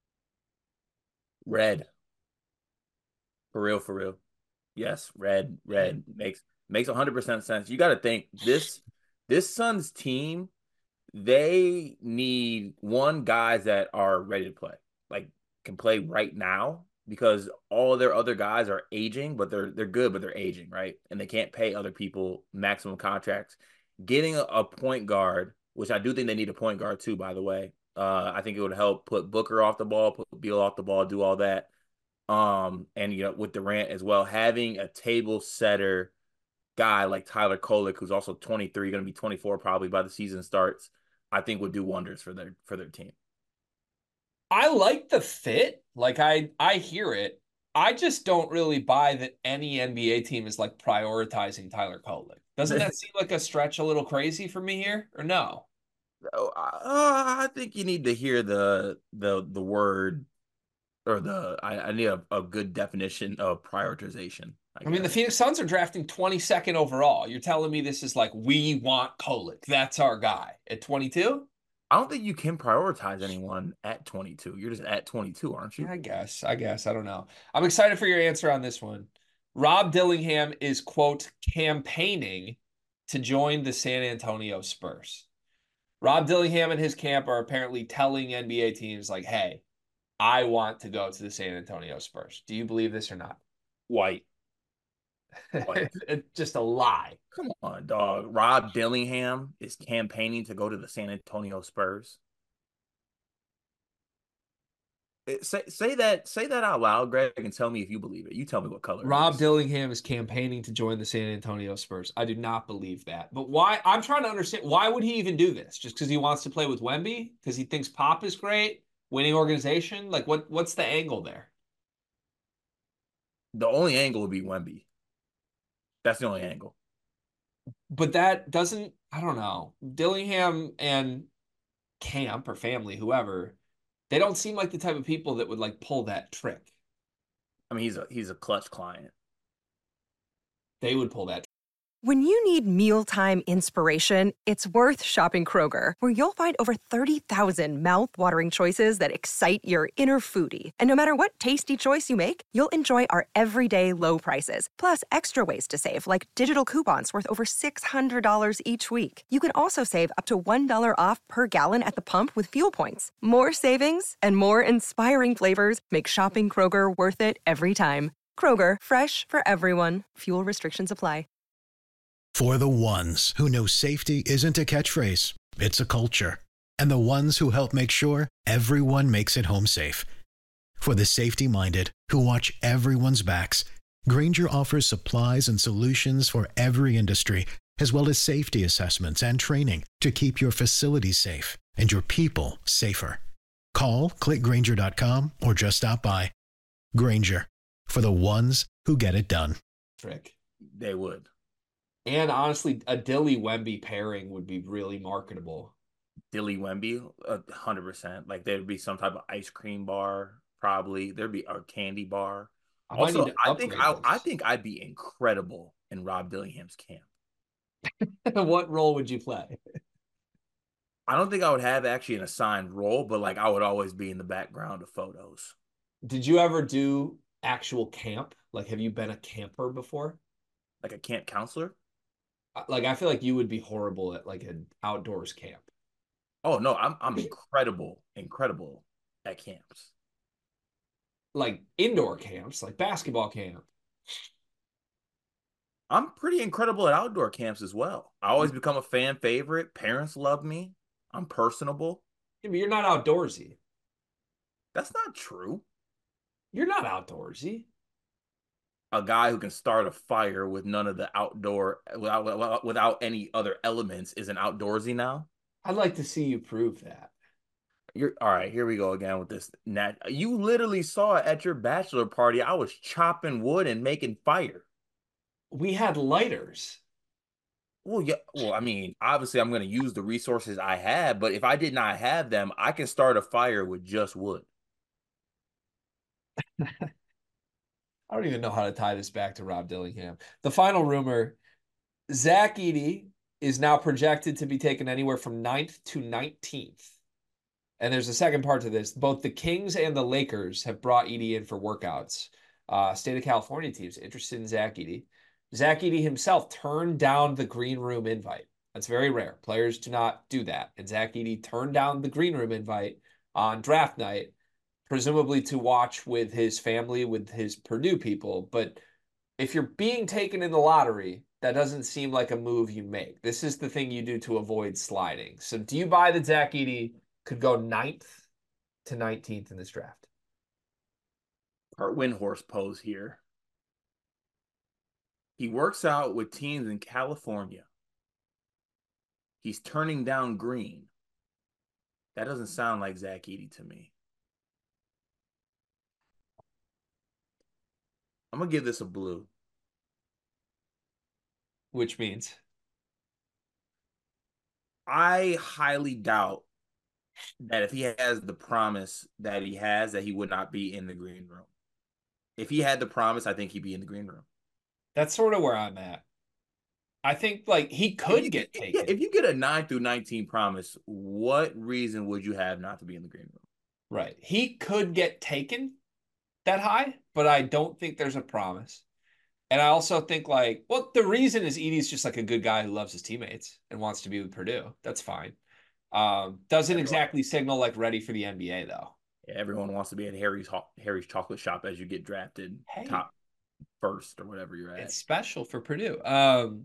E: Red. For real, for real. Yes, red, red. Makes makes one hundred percent sense. You got to think, this this Suns team, they need one guys that are ready to play. Like, can play right now because all their other guys are aging, but they're they're good, but they're aging, right? And they can't pay other people maximum contracts. Getting a, a point guard, which I do think they need a point guard too, by the way. Uh, I think it would help put Booker off the ball, put Beal off the ball, do all that. Um, and you know, with Durant as well, having a table setter guy like Tyler Kolek, who's also twenty-three, going to be twenty-four probably by the season starts, I think would do wonders for their for their team.
D: I like the fit. Like I I hear it. I just don't really buy that any N B A team is like prioritizing Tyler Kolek. Doesn't that seem like a stretch a little crazy for me here, or no?
E: Uh, I think you need to hear the the the word or the I, I need a, a good definition of prioritization.
D: I, I mean, the Phoenix Suns are drafting twenty-second overall. You're telling me this is like, we want Kolek. That's our guy at twenty-two?
E: I don't think you can prioritize anyone at twenty-two. You're just at twenty-two, aren't you?
D: I guess. I guess. I don't know. I'm excited for your answer on this one. Rob Dillingham is, quote, campaigning to join the San Antonio Spurs. Rob Dillingham and his camp are apparently telling N B A teams like, hey, I want to go to the San Antonio Spurs. Do you believe this or not?
E: White. White.
D: It's just a lie.
E: Come on, dog. Rob Dillingham is campaigning to go to the San Antonio Spurs. It, say say that say that out loud, Greg, and tell me if you believe it. You tell me what color.
D: Rob Dillingham is campaigning to join the San Antonio Spurs. I do not believe that. But why? I'm trying to understand. Why would he even do this? Just because he wants to play with Wemby? Because he thinks Pop is great? Winning organization? Like, what? what's the angle there?
E: The only angle would be Wemby. That's the only angle.
D: But that doesn't, I don't know. Dillingham and camp or family, whoever, they don't seem like the type of people that would like pull that trick.
E: I mean, he's a he's a clutch client.
D: They would pull that.
G: When you need mealtime inspiration, it's worth shopping Kroger, where you'll find over thirty thousand mouth-watering choices that excite your inner foodie. And no matter what tasty choice you make, you'll enjoy our everyday low prices, plus extra ways to save, like digital coupons worth over six hundred dollars each week. You can also save up to one dollar off per gallon at the pump with fuel points. More savings and more inspiring flavors make shopping Kroger worth it every time. Kroger, fresh for everyone. Fuel restrictions apply.
H: For the ones who know safety isn't a catchphrase, it's a culture. And the ones who help make sure everyone makes it home safe. For the safety-minded who watch everyone's backs, Grainger offers supplies and solutions for every industry, as well as safety assessments and training to keep your facilities safe and your people safer. Call, click Grainger dot com, or just stop by. Grainger, for the ones who get it done.
D: Trick.
E: They would.
D: And honestly, a Dilly Wemby pairing would be really marketable.
E: Dilly Wemby, a hundred percent. Like there'd be some type of ice cream bar, probably. There'd be a candy bar.
D: I
E: also, I think I, I think I'd be incredible in Rob Dillingham's camp.
D: What role would you play?
E: I don't think I would have actually an assigned role, but like I would always be in the background of photos.
D: Did you ever do actual camp? Like, have you been a camper before?
E: Like a camp counselor?
D: Like, I feel like you would be horrible at like an outdoors camp.
E: Oh no, I'm I'm incredible, incredible at camps.
D: Like indoor camps, like basketball camp.
E: I'm pretty incredible at outdoor camps as well. I always become a fan favorite. Parents love me. I'm personable.
D: Yeah, but you're not outdoorsy.
E: That's not true.
D: You're not outdoorsy.
E: A guy who can start a fire with none of the outdoor, without, without any other elements, is an outdoorsy now.
D: I'd like to see you prove that.
E: You're all right. Here we go again with this. Nat, you literally saw it at your bachelor party. I was chopping wood and making fire.
D: We had lighters.
E: Well, yeah. Well, I mean, obviously, I'm going to use the resources I had, but if I did not have them, I can start a fire with just wood.
D: I don't even know how to tie this back to Rob Dillingham. The final rumor, Zach Edey is now projected to be taken anywhere from ninth to nineteenth. And there's a second part to this. Both the Kings and the Lakers have brought Edey in for workouts. Uh, State of California teams interested in Zach Edey. Zach Edey himself turned down the green room invite. That's very rare. Players do not do that. And Zach Edey turned down the green room invite on draft night, presumably to watch with his family, with his Purdue people. But if you're being taken in the lottery, that doesn't seem like a move you make. This is the thing you do to avoid sliding. So do you buy that Zach Edey could go ninth to nineteenth in this draft?
E: Part Windhorse pose here. He works out with teams in California. He's turning down green. That doesn't sound like Zach Edey to me. I'm going to give this a blue.
D: Which means?
E: I highly doubt that if he has the promise that he has, that he would not be in the green room. If he had the promise, I think he'd be in the green room.
D: That's sort of where I'm at. I think, like, he could
E: you,
D: get taken.
E: Yeah, if you get a nine through nineteen promise, what reason would you have not to be in the green room?
D: Right. He could get taken that high, but I don't think there's a promise. And I also think like, well, the reason is Edey's just like a good guy who loves his teammates and wants to be with Purdue. That's fine. Um, doesn't
E: Everyone,
D: exactly signal like ready for the N B A though.
E: yeah, everyone wants to be at Harry's Harry's chocolate shop as you get drafted
D: Hey,
E: top first or whatever you're at.
D: it's special for Purdue. Um,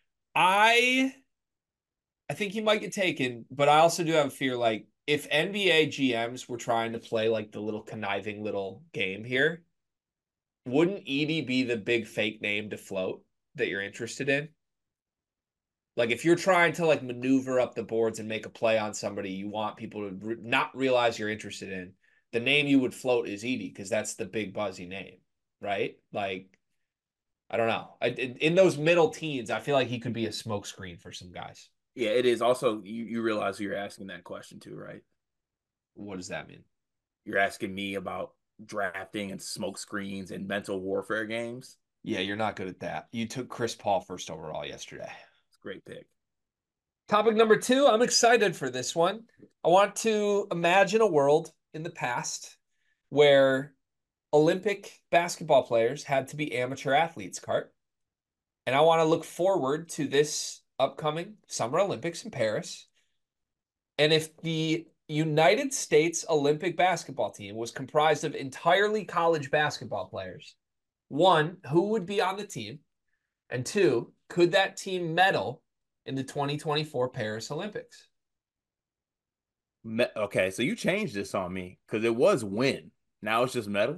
D: I I think he might get taken, but I also do have a fear like if N B A G Ms were trying to play like the little conniving little game here, wouldn't Edey be the big fake name to float that you're interested in? Like if you're trying to like maneuver up the boards and make a play on somebody you want people to re- not realize you're interested in, the name you would float is Edey because that's the big buzzy name, right? Like I don't know. I, in, in those middle teens, I feel like he could be a smokescreen for some guys.
E: Yeah, it is. Also, you, you realize who you're asking that question to, right?
D: What does that mean?
E: You're asking me about drafting and smoke screens and mental warfare games.
D: Yeah, you're not good at that. You took Chris Paul first overall yesterday.
E: It's a great pick.
D: Topic number two. I'm excited for this one. I want to imagine a world in the past where Olympic basketball players had to be amateur athletes, Cart. And I want to look forward to this upcoming Summer Olympics in Paris. And if the United States Olympic basketball team was comprised of entirely college basketball players, one, who would be on the team? And two, could that team medal in the twenty twenty-four Paris Olympics?
E: Me- okay, so you changed this on me because it was win. Now it's just medal.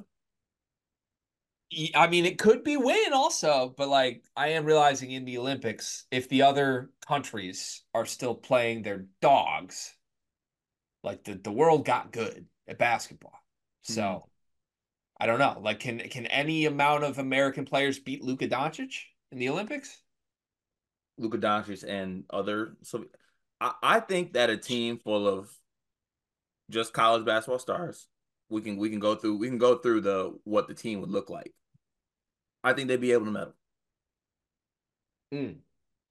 D: I mean, it could be win also, but like I am realizing in the Olympics, if the other countries are still playing their dogs, like the, the world got good at basketball. So mm. I don't know. Like, can can any amount of American players beat Luka Doncic in the Olympics?
E: Luka Doncic and other. So I, I think that a team full of just college basketball stars, we can we can go through we can go through the what the team would look like. I think they'd be able to medal.
D: Mm.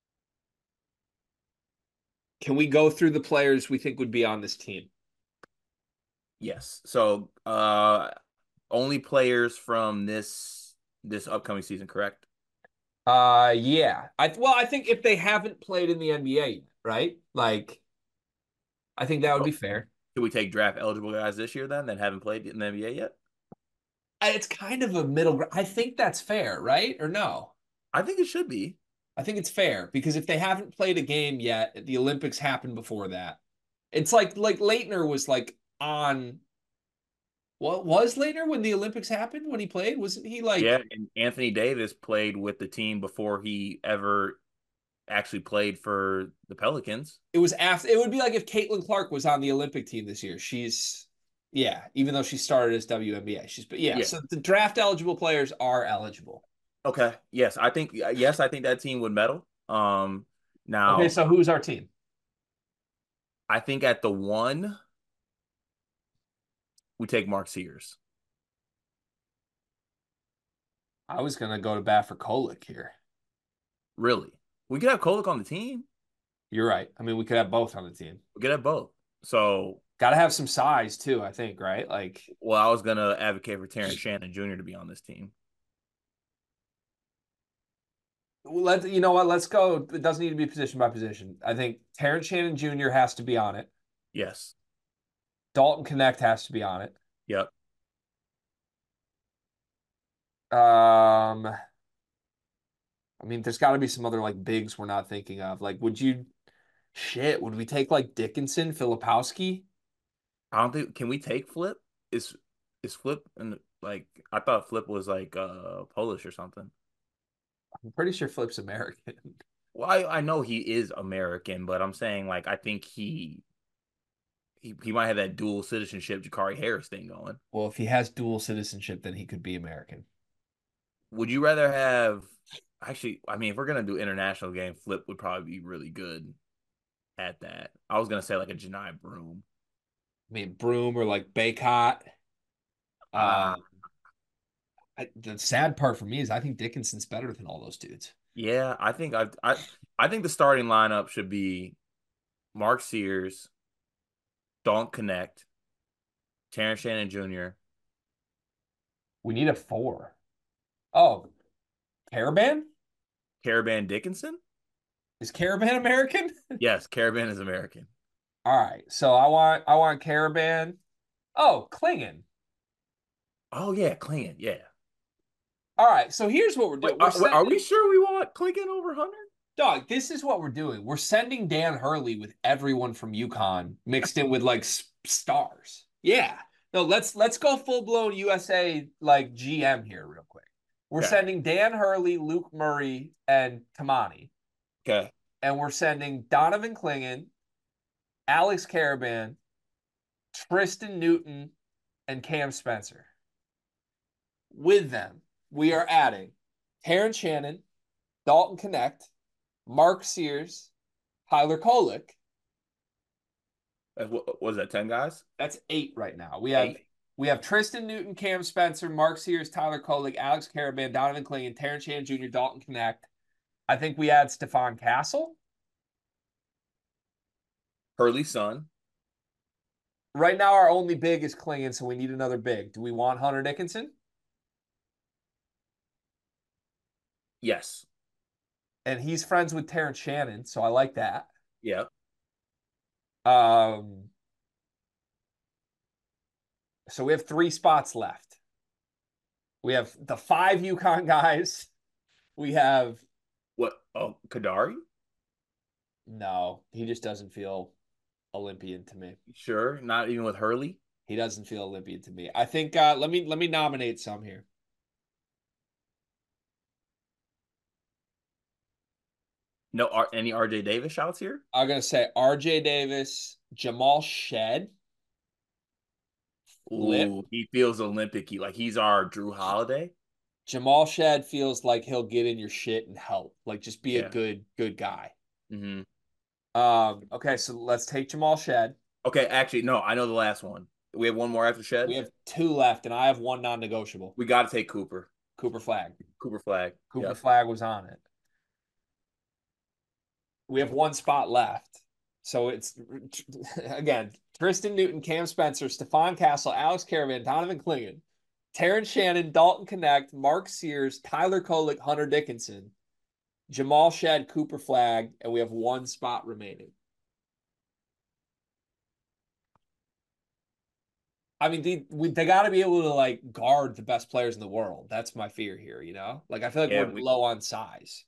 D: Can we go through the players we think would be on this team?
E: Yes. So uh only players from this this upcoming season, correct?
D: Uh yeah. I well, I think if they haven't played in the N B A yet, right? Like I think that would be fair.
E: Can we take draft eligible guys this year then that haven't played in the N B A yet?
D: It's kind of a middle. I think that's fair, right? Or no?
E: I think it should be.
D: I think it's fair because if they haven't played a game yet, the Olympics happened before that. It's like like Leitner was like on. What was Leitner when the Olympics happened? When he played, wasn't he like?
E: Yeah, and Anthony Davis played with the team before he ever actually played for the Pelicans.
D: It was after. It would be like if Caitlin Clark was on the Olympic team this year. She's yeah, even though she started as W N B A, she's but yeah, yeah. So the draft eligible players are eligible.
E: Okay. Yes, I think yes, I think that team would medal. Um, now.
D: Okay, so who's our team?
E: I think at the one, we take Mark Sears.
D: I was gonna go to bat for Kolek here.
E: Really? We could have Kolek on the team.
D: You're right. I mean, we could have both on the team.
E: We could have both. So
D: got to have some size too, I think, right? Like,
E: well, I was gonna advocate for Terrence Shannon Junior to be on this team.
D: Let you know what? Let's go. It doesn't need to be position by position. I think Terrence Shannon Junior has to be on it.
E: Yes.
D: Dalton Connect has to be on it.
E: Yep.
D: Um, I mean, there's got to be some other like bigs we're not thinking of. Like, would you? Shit, would we take like Dickinson, Filipowski?
E: I don't think. Can we take Flip? Is is Flip and like I thought Flip was like uh Polish or something.
D: I'm pretty sure Flip's American.
E: Well, I, I know he is American, but I'm saying like I think he he he might have that dual citizenship Jakari Harris thing going.
D: Well, if he has dual citizenship, then he could be American.
E: Would you rather have actually? I mean, if we're gonna do international game, Flip would probably be really good at that. I was gonna say like a Janai Broom.
D: I mean, Broom or like Baycott. Uh, um, I, the sad part for me is I think Dickinson's better than all those dudes.
E: Yeah, I think I I I think the starting lineup should be Mark Sears, Dalton Connect, Terrence Shannon Junior
D: We need a four. Oh, Caravan?
E: Caravan Dickinson?
D: Is Caravan American?
E: Yes, Caravan is American.
D: All right. So I want I want Caravan. Oh, Klingon.
E: Oh yeah, Klingon. Yeah.
D: All right. So here's what we're doing.
E: Wait,
D: We're
E: are,
D: sending,
E: are we sure we want Klingon over Hunter?
D: dog, this is what we're doing. We're sending Dan Hurley with everyone from UConn mixed in with like s- stars. Yeah. No, let's let's go full blown U S A like G M here real quick. We're
E: Okay.
D: sending Dan Hurley, Luke Murray, and Tamani.
E: Okay.
D: And we're sending Donovan Klingon, Alex Caravan, Tristan Newton, and Cam Spencer. With them, we are adding Terrence Shannon, Dalton Connect, Mark Sears, Tyler Kolek.
E: Uh, What was that? Ten guys?
D: That's eight right now. We have
E: Eight.
D: we have Tristan Newton, Cam Spencer, Mark Sears, Tyler Kolek, Alex Caravan, Donovan Klingon, Terrence Shannon Junior, Dalton Connect. I think we add Stephon Castle.
E: Hurley's son.
D: Right now, our only big is Klingon, so we need another big. Do we want Hunter Dickinson?
E: Yes.
D: And he's friends with Terrence Shannon, so I like that.
E: Yeah.
D: Um, so we have three spots left. We have the five UConn guys. We have
E: What? Oh, Kadari?
D: no, he just doesn't feel Olympian to me.
E: Sure. Not even with Hurley.
D: He doesn't feel Olympian to me. I think uh, let me let me nominate some here.
E: No. R- any R J Davis shouts here?
D: I'm gonna say R J Davis, Jamal Shed. Lip.
E: Ooh, he feels Olympic. He, like he's our Drew Holiday.
D: Jamal Shed feels like he'll get in your shit and help. Like just be
E: Yeah.
D: a good good guy.
E: Mm-hmm.
D: Um. Okay, so let's take Jamal Shed.
E: Okay, actually, no. I know the last one. We have one more after Shed.
D: We have two left, and I have one non-negotiable.
E: We got to take Cooper.
D: Cooper Flag.
E: Cooper Flag.
D: Cooper
E: Yep.
D: Flag was on it. We have one spot left. So it's, again, Tristan Newton, Cam Spencer, Stephon Castle, Alex Caravan, Donovan Klingon, Terrence Shannon, Dalton Connect, Mark Sears, Tyler Kolek, Hunter Dickinson, Jamal Shed, Cooper Flag, and we have one spot remaining. I mean, they, we, they got to be able to, like, guard the best players in the world. That's my fear here, you know? Like, I feel like
E: Yeah,
D: we're
E: we-
D: low on size.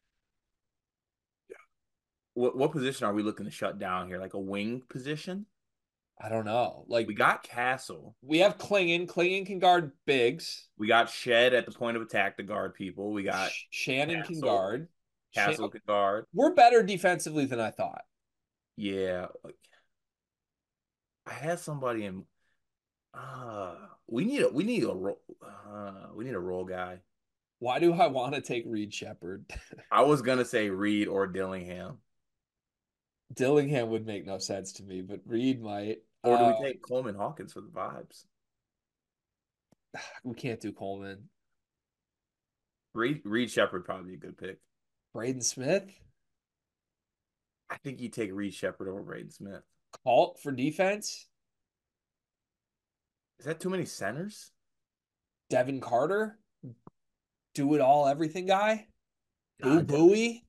E: What what position are we looking to shut down here? Like a wing position?
D: I don't know. Like,
E: We got Castle.
D: we have Klingon. Klingon can guard bigs.
E: We got Shed at the point of attack to guard people. We got
D: Sh- Shannon can
E: Castle.
D: guard.
E: Castle
D: Shan-
E: can guard.
D: We're better defensively than I thought.
E: Yeah. Like, I had somebody in. Uh, we need a we need a ro- uh, we need a role guy.
D: Why do I want to take Reed Shepard?
E: I was gonna say Reed or Dillingham,
D: Dillingham would make no sense to me, but Reed might.
E: or do
D: Uh,
E: we take Coleman Hawkins for the vibes?
D: we can't do Coleman.
E: Reed Reed Shepard probably a good pick.
D: Braden Smith?
E: I think you take Reed Shepard over Braden Smith.
D: Colt for defense?
E: Is that too many centers?
D: Devin Carter? Do it all, everything guy? Boo
E: God,
D: Booey?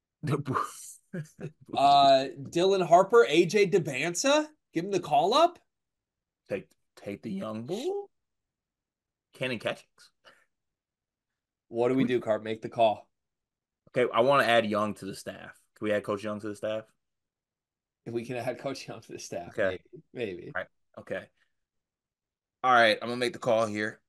D: Uh, Dylan Harper? A J DeBansa? Give him the call up?
E: take take the young bull. Cannon Catchings.
D: What do we do, Cart? Make the call.
E: Okay, I want to add Young to the staff. Can we add Coach Young to the staff?
D: If we can add Coach Young to the staff.
E: Okay.
D: Maybe. maybe.
E: All right. Okay. All right. I'm gonna make the call here.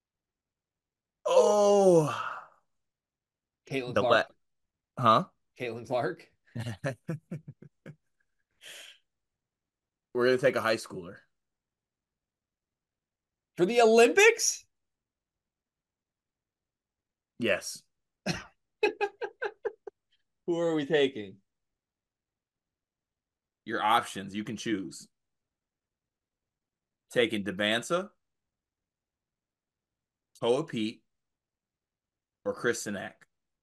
E: Oh,
D: Caitlin
E: the
D: Clark.
E: le- huh?
D: Caitlin Clark.
E: We're gonna take a high schooler.
D: For the Olympics?
E: Yes.
D: Who are we taking?
E: Your options. You can choose. Taking Debansa, Toa Pete, or Chris Sinek.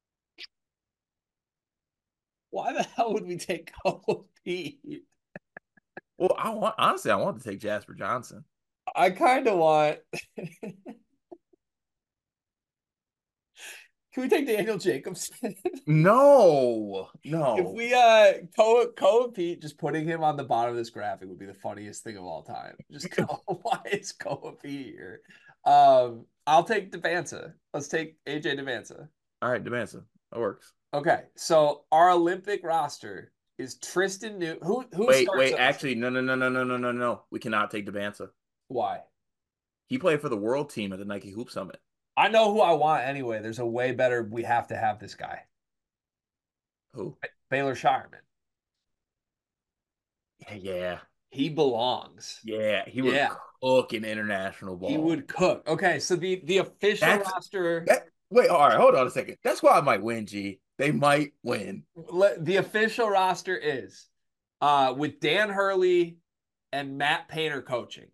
D: Why the hell would we take Cole Pete?
E: Well, I want honestly, I want to take Jasper Johnson.
D: I kind of want. Can we take Daniel Jacobson?
E: No, no.
D: If we uh Ko Ko and Pete, just putting him on the bottom of this graphic would be the funniest thing of all time. Just go, why is Ko and Pete here? Um, I'll take Devanza. Let's take A J Devanza.
E: All right, Devanza. That works.
D: Okay, so our Olympic roster is Tristan Newton. Who who
E: Wait,
D: starts
E: wait,
D: us?
E: actually, no, no, no, no, no, no, no, no. We cannot take Devanza.
D: Why?
E: He played for the world team at the Nike Hoop Summit.
D: I know who I want anyway. There's a way better. We have to have this guy.
E: Who?
D: Baylor Shireman.
E: Yeah, yeah,
D: He belongs.
E: yeah. He would
D: Yeah.
E: cook an international ball.
D: He would cook. Okay, so the the official
E: That's-
D: roster.
E: That, wait, all right, hold on a second. That's why I might win, G. They might win.
D: le- The official roster is uh with Dan Hurley and Matt Painter coaching.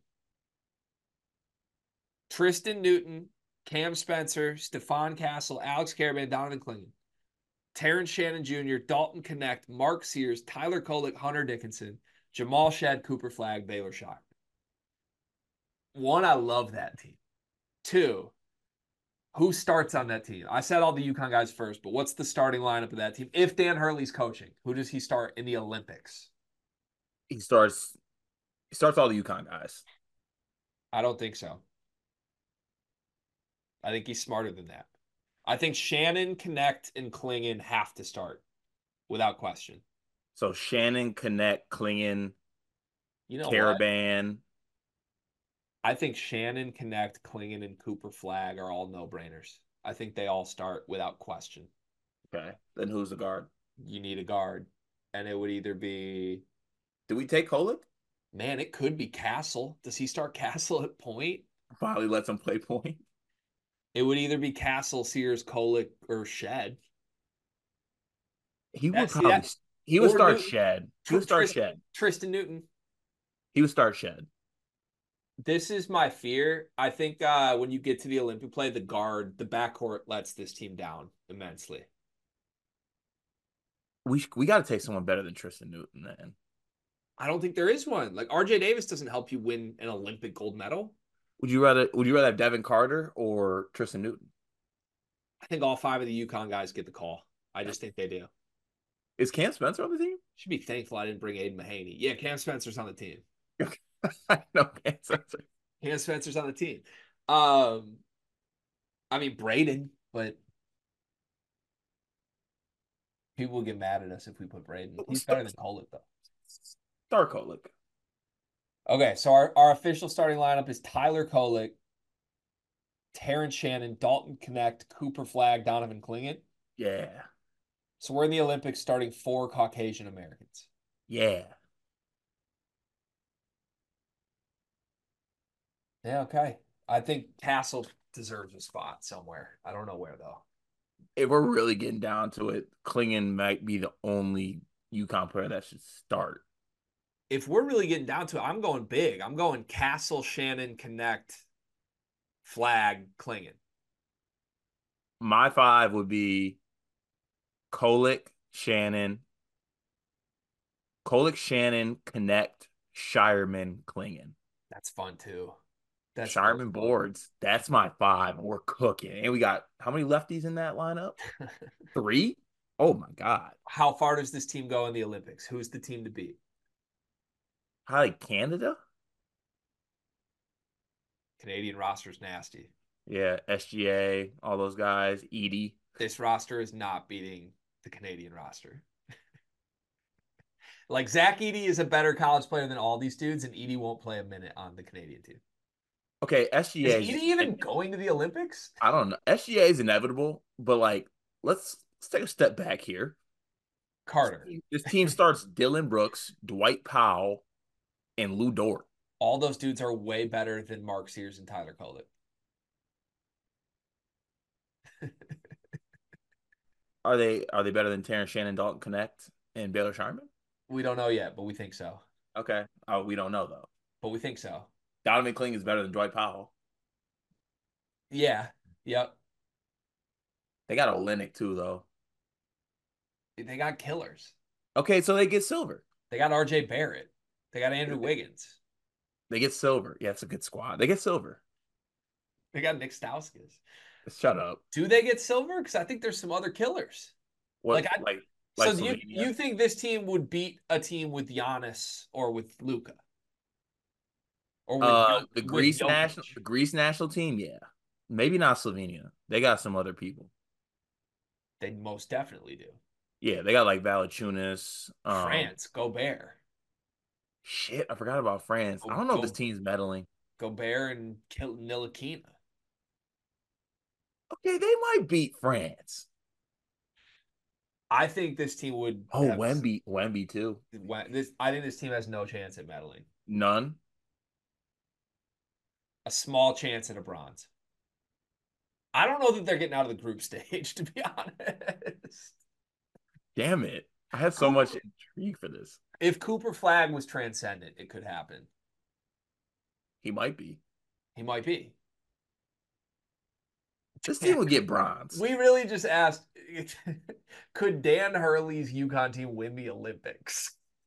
D: Tristan Newton, Cam Spencer, Stephon Castle, Alex Caravan, Donovan Clingan, Terrence Shannon Junior, Dalton Connect, Mark Sears, Tyler Kolek, Hunter Dickinson, Jamal Shedd, Cooper Flagg, Baylor Shireman. One, I love that team. Two, who starts on that team? I said all the UConn guys first, but what's the starting lineup of that team? If Dan Hurley's coaching, who does he start in the Olympics?
E: He starts. He starts all the UConn guys.
D: I don't think so. I think he's smarter than that. I think Shannon, Connect, and Clingan have to start without question.
E: So Shannon, Connect, Clingan,
D: You know what?
E: Caravan.
D: I think Shannon, Connect, Clingan, and Cooper Flagg are all no-brainers. I think they all start without question.
E: Okay, then who's the guard?
D: You need a guard. And it would either be,
E: Did we take Kolek?
D: man, it could be Castle. Does he start Castle at point?
E: Finally lets him play point.
D: It would either be Castle, Sears, Kolek, or Shedd.
E: He would
D: That's-
E: probably.
D: that-
E: he would
D: or
E: start
D: Newton.
E: Shed. He would start
D: Tristan,
E: Shed.
D: Tristan Newton.
E: He would start Shed.
D: This is my fear. I think uh, when you get to the Olympic play, the guard, the backcourt lets this team down immensely.
E: We we got to take someone better than Tristan Newton, then.
D: I don't think there is one. Like R J Davis doesn't help you win an Olympic gold medal.
E: Would you rather Would you rather have Devin Carter or Tristan Newton?
D: I think all five of the UConn guys get the call. I just think they do.
E: Is Cam Spencer on the team?
D: Should be thankful I didn't bring Aiden Mahaney. Yeah, Cam Spencer's on the team.
E: I know Cam Spencer.
D: Cam Spencer's on the team. Um, I mean Braden, but people will get mad at us if we put Braden. He's better than Kolek though.
E: Start Kolek.
D: Okay, so our, our official starting lineup is Tyler Kolek, Terrence Shannon, Dalton Connect, Cooper Flagg, Donovan Clingan.
E: Yeah.
D: So we're in the Olympics starting four Caucasian Americans.
E: Yeah.
D: Yeah, okay. I think Castle deserves a spot somewhere. I don't know where, though.
E: If we're really getting down to it, Clingan might be the only UConn player that should start.
D: If we're really getting down to it, I'm going big. I'm going Castle, Shannon, Connect, Flagg, Clingan.
E: My five would be Kolek, Shannon, Kolek, Shannon, Connect, Shireman, Clingan.
D: That's fun, too. That's
E: Shireman boards. That's my five. We're cooking. And we got how many lefties in that lineup? Three? Oh, my God.
D: How far does this team go in the Olympics? Who's the team to beat?
E: Probably Canada?
D: Canadian roster's nasty.
E: Yeah, S G A, all those guys, Edie.
D: This roster is not beating the Canadian roster. Like, Zach Edey is a better college player than all these dudes, and Edey won't play a minute on the Canadian team.
E: Okay, S G A.
D: Is Edey even going to the Olympics?
E: I don't know. S G A is inevitable, but like, let's let's take a step back here.
D: Carter.
E: This team starts Dylan Brooks, Dwight Powell, and Lou Dort.
D: All those dudes are way better than Mark Sears and Tyler Kolek.
E: Are they are they better than Terrence Shannon, Dalton Connect, and Baylor Shireman?
D: We don't know yet, but we think so.
E: Okay. Oh, we don't know though.
D: But we think so.
E: Donovan Clingan is better than Dwight Powell.
D: Yeah. Yep.
E: They got Olynyk too, though.
D: They got killers.
E: Okay, so they get silver.
D: They got R J Barrett. They got Andrew Wiggins.
E: They get silver. Yeah, it's a good squad. They get silver.
D: They got Nick Stauskas.
E: Shut up.
D: Do they get silver? Because I think there's some other killers.
E: What
D: Like, I,
E: like
D: so
E: like
D: do you,
E: Slovenia?
D: you think this team would beat a team with Giannis or with Luka? Or with,
E: Uh,
D: Jok-
E: the
D: with
E: Greece national,
D: Jokic?
E: the Greece national team, yeah. Maybe not Slovenia. They got some other people.
D: They most definitely do.
E: Yeah, they got like Valanciunas. Um,
D: France, Gobert.
E: shit, I forgot about France. I
D: Go,
E: don't know if this
D: go,
E: team's meddling.
D: Gobert and Kil- Ntilikina.
E: Okay, they might beat France.
D: I think this team would
E: Oh,
D: have
E: Wemby, Wemby too.
D: this. I think this team has no chance at medaling.
E: None.
D: A small chance at a bronze. I don't know that they're getting out of the group stage, to be honest.
E: Damn it. I had so
D: Cooper,
E: much intrigue for this.
D: If Cooper Flag was transcendent, it could happen.
E: He might be.
D: He might be.
E: This team would get bronze.
D: We really just asked, could Dan Hurley's UConn team win the Olympics?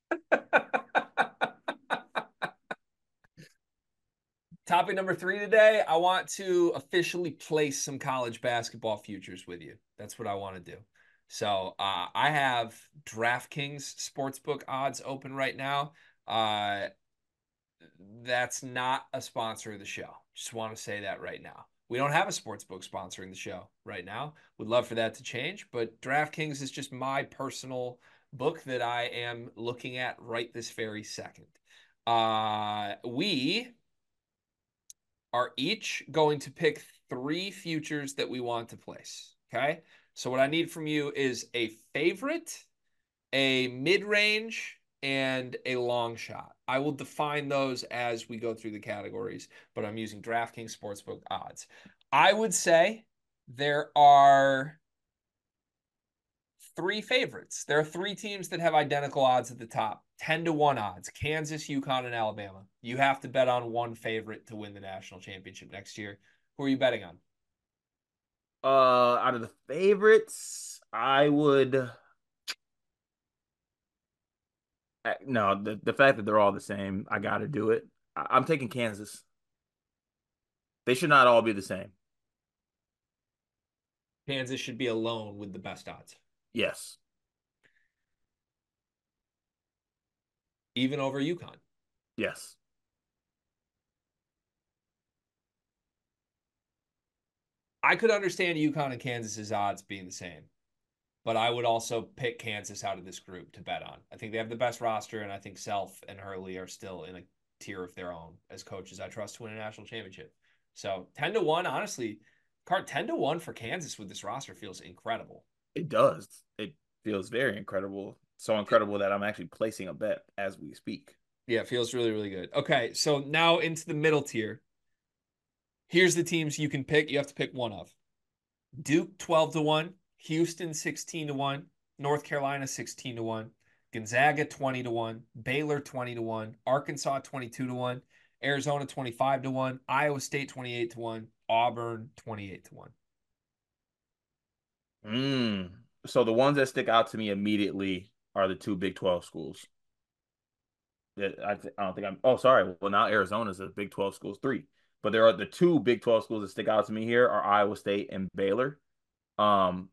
D: Topic number three today, I want to officially place some college basketball futures with you. That's what I want to do. So uh, I have DraftKings Sportsbook odds open right now. Uh, that's not a sponsor of the show. Just want to say that right now. We don't have a sportsbook sponsoring the show right now. Would love for that to change, but DraftKings is just my personal book that I am looking at right this very second. Uh, we are each going to pick three futures that we want to place. Okay. So what I need from you is a favorite, a mid-range, and a long shot. I will define those as we go through the categories, but I'm using DraftKings Sportsbook odds. I would say there are three favorites. There are three teams that have identical odds at the top. ten to one odds, Kansas, UConn, and Alabama. You have to bet on one favorite to win the national championship next year. Who are you betting on?
E: Uh, out of the favorites, I would. No, the, the fact that they're all the same, I got to do it. I, I'm taking Kansas. They should not all be the same.
D: Kansas should be alone with the best odds.
E: Yes.
D: Even over UConn.
E: Yes.
D: I could understand UConn and Kansas's odds being the same, but I would also pick Kansas out of this group to bet on. I think they have the best roster, and I think Self and Hurley are still in a tier of their own as coaches I trust to win a national championship. So ten to one, honestly, Cart, ten to one for Kansas with this roster feels incredible.
E: It does. It feels very incredible. So incredible that I'm actually placing a bet as we speak.
D: Yeah, it feels really, really good. Okay, so now into the middle tier. Here's the teams you can pick. You have to pick one of. Duke, twelve to one. Houston, sixteen to one. North Carolina, sixteen to one. Gonzaga, twenty to one. Baylor, twenty to one. Arkansas, twenty-two to one. Arizona, twenty-five to one. Iowa State, twenty-eight to one. Auburn, twenty-eight to one.
E: Mm. So the ones that stick out to me immediately are the two Big twelve schools. I, th- I don't think I'm. Oh, sorry. Well, now Arizona's a Big twelve schools, three. But there are the two Big twelve schools that stick out to me here are Iowa State and Baylor. Um,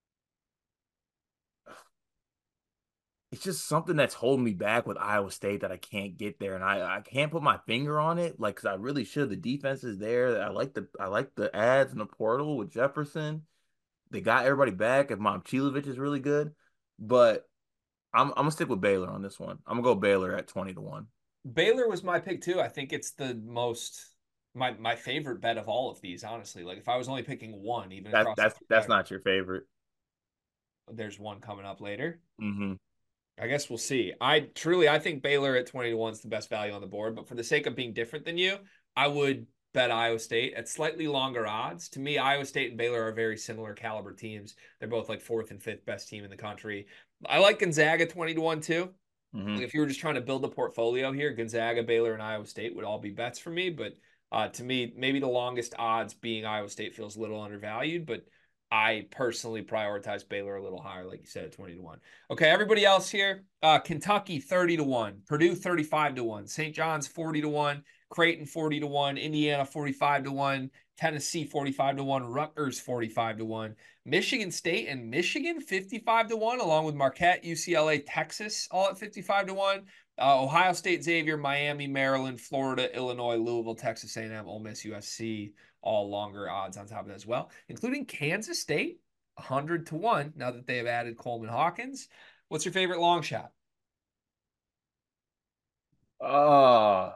E: it's just something that's holding me back with Iowa State that I can't get there, and I, I can't put my finger on it. Like, cause I really should. The defense is there. I like the I like the ads in the portal with Jefferson. They got everybody back. If Momcilovic is really good, but I'm I'm gonna stick with Baylor on this one. I'm gonna go Baylor at twenty to one.
D: Baylor was my pick too. I think it's the most my my favorite bet of all of these, honestly. Like if I was only picking one, even
E: That's
D: across
E: that's
D: the
E: that's not your favorite.
D: There's one coming up later.
E: Mm-hmm.
D: I guess we'll see. I truly I think Baylor at twenty to one is the best value on the board, but for the sake of being different than you, I would bet Iowa State at slightly longer odds. To me, Iowa State and Baylor are very similar caliber teams. They're both like fourth and fifth best team in the country. I like Gonzaga twenty to one too.
E: Mm-hmm.
D: Like if you were just trying to build a portfolio here, Gonzaga, Baylor, and Iowa State would all be bets for me. But uh, to me, maybe the longest odds being Iowa State feels a little undervalued, but I personally prioritize Baylor a little higher, like you said, at twenty to one. Okay, everybody else here, uh, Kentucky thirty to one, Purdue thirty-five to one, Saint John's forty to one, Creighton forty to one, Indiana forty-five to one, Tennessee forty-five to one, Rutgers forty-five to one, Michigan State and Michigan fifty-five to one, along with Marquette, U C L A, Texas all at fifty-five to one. Uh, Ohio State, Xavier, Miami, Maryland, Florida, Illinois, Louisville, Texas A and M, Ole Miss, U S C, all longer odds on top of that as well, including Kansas State, one hundred to one, now that they have added Coleman Hawkins. What's your favorite long shot?
E: Uh,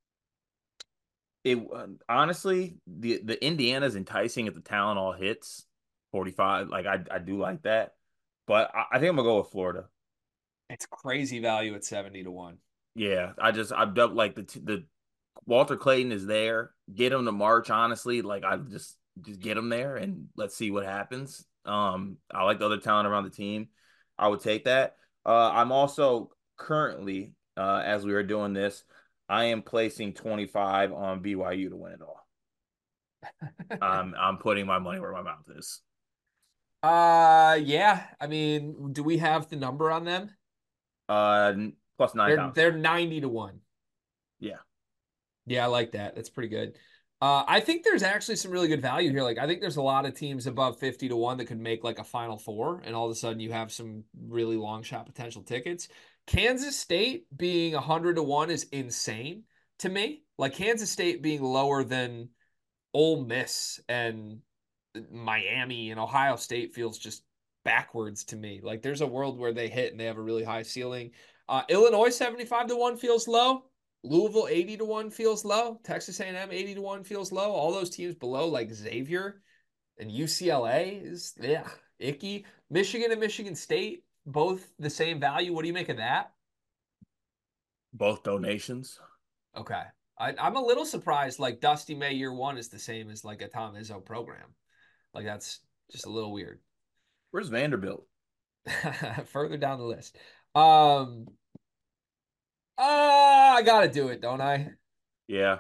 E: it honestly, the the Indiana's enticing if the talent all hits. forty-five, like I I do like that, but I, I think I'm gonna go with Florida.
D: It's crazy value at seventy to one.
E: Yeah, I just I've done like the the Walter Clayton is there. Get him to March, honestly. Like I just just get him there and let's see what happens. Um, I like the other talent around the team. I would take that. Uh, I'm also currently, uh, as we are doing this, I am placing twenty-five on B Y U to win it all. I'm I'm putting my money where my mouth is.
D: Uh, yeah. I mean, do we have the number on them?
E: Uh, plus nine
D: They're
E: thousand.
D: they're ninety to one.
E: Yeah.
D: Yeah, I like that. That's pretty good. Uh, I think there's actually some really good value here. Like, I think there's a lot of teams above fifty to one that could make like a Final Four, and all of a sudden you have some really long shot potential tickets. Kansas State being one hundred to one is insane to me. Like, Kansas State being lower than Ole Miss and Miami and Ohio State feels just backwards to me. Like, there's a world where they hit and they have a really high ceiling. Uh, Illinois seventy-five to one feels low. Louisville eighty to one feels low. Texas A and M eighty to one feels low. All those teams below, like Xavier and U C L A, is yeah, icky. Michigan and Michigan State, both the same value. What do you make of that?
E: Both donations.
D: Okay. I, I'm a little surprised, like, Dusty May year one is the same as like a Tom Izzo program. Like, that's just a little weird.
E: Where's Vanderbilt?
D: Further down the list. Um, uh, I gotta do it, don't I?
E: Yeah.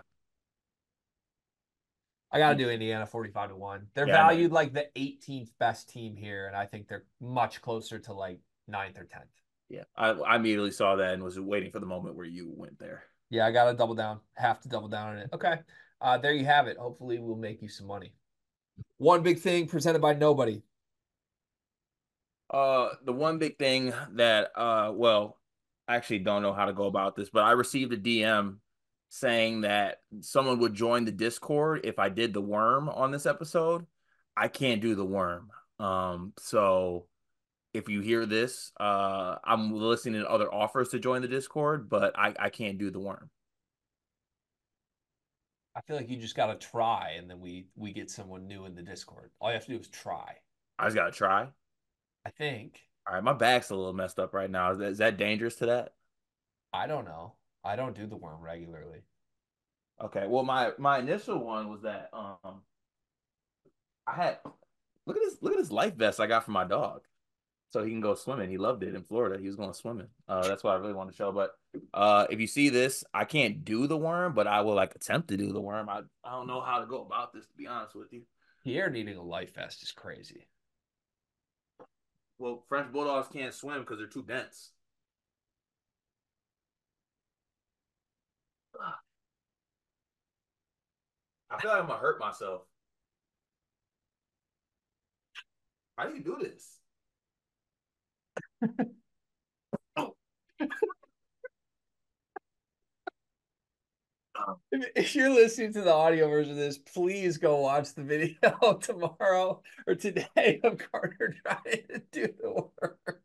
D: I gotta do Indiana forty-five to one. They're
E: Yeah,
D: valued like the eighteenth best team here, and I think they're much closer to like ninth or tenth.
E: Yeah. I, I immediately saw that and was waiting for the moment where you went there.
D: Yeah, I gotta double down. Have to double down on it. Okay. Uh, there you have it. Hopefully we'll make you some money. One big thing presented by nobody.
E: Uh, the one big thing that, uh, well, I actually don't know how to go about this, but I received a D M saying that someone would join the Discord if I did the worm on this episode. I can't do the worm. Um, so if you hear this, uh, I'm listening to other offers to join the Discord, but I, I can't do the worm.
D: I feel like you just gotta try, and then we we get someone new in the Discord. All you have to do is try.
E: I just gotta try.
D: I think.
E: All right, my back's a little messed up right now. Is that, is that dangerous to that?
D: I don't know. I don't do the worm regularly.
E: Okay. Well, my my initial one was that um I had look at this look at this life vest I got for my dog. So he can go swimming. He loved it in Florida. He was going swimming. Uh that's what I really wanted to show. But uh if you see this, I can't do the worm, but I will like attempt to do the worm. I, I don't know how to go about this, to be honest with you.
D: Pierre needing a life vest is crazy.
E: Well, French bulldogs can't swim because they're too dense. I feel like I'm gonna hurt myself. How do you do this?
D: If you're listening to the audio version of this, please go watch the video tomorrow or today of Carter trying to do the work.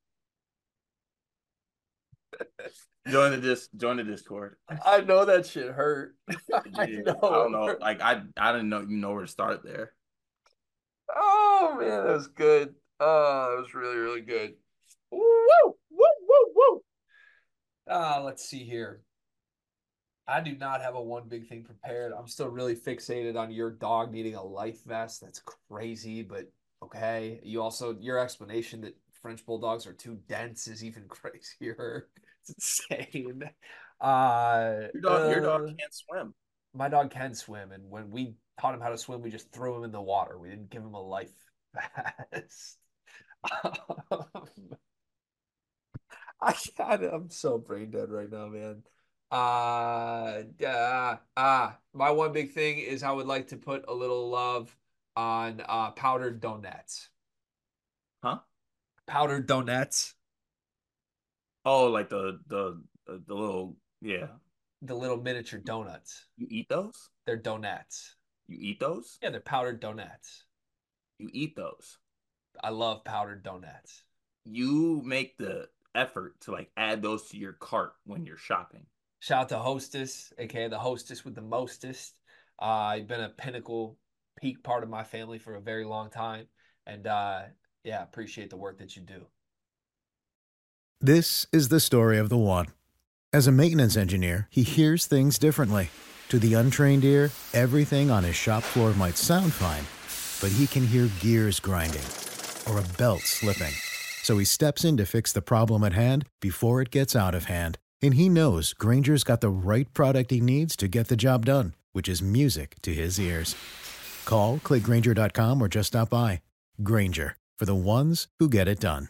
E: Join the dis join the Discord.
D: I know that shit hurt. I
E: Yeah,
D: know.
E: I don't know. Like I I didn't know you know where to start there.
D: Oh man, that was good. Oh, that was really, really good. Woo, woo, woo, woo, woo. Uh, let's see here. I do not have a one big thing prepared. I'm still really fixated on your dog needing a life vest. That's crazy, but okay. You also, your explanation that French bulldogs are too dense is even crazier. It's insane. Uh,
E: Your dog, your dog
D: uh,
E: can't swim.
D: my dog can swim, and when we taught him how to swim, we just threw him in the water. We didn't give him a life vest. Um, I got I'm so brain dead right now, man. Uh, uh, uh, my one big thing is I would like to put a little love on uh, powdered donuts.
E: Huh?
D: Powdered donuts.
E: Oh, like the the the, the little yeah.
D: The little miniature donuts.
E: You eat those?
D: They're donuts.
E: You eat those?
D: Yeah, they're powdered donuts.
E: You eat those.
D: I love powdered donuts.
E: You make the effort to like add those to your cart when you're shopping.
D: Shout out to Hostess, aka the hostess with the mostest. Uh, I've been a pinnacle, peak part of my family for a very long time, and uh, yeah, appreciate the work that you do.
H: This is the story of the one. As a maintenance engineer, he hears things differently. To the untrained ear, everything on his shop floor might sound fine, but he can hear gears grinding or a belt slipping. So he steps in to fix the problem at hand before it gets out of hand. And he knows Grainger's got the right product he needs to get the job done, which is music to his ears. Call, click Grainger dot com, or just stop by. Grainger, for the ones who get it done.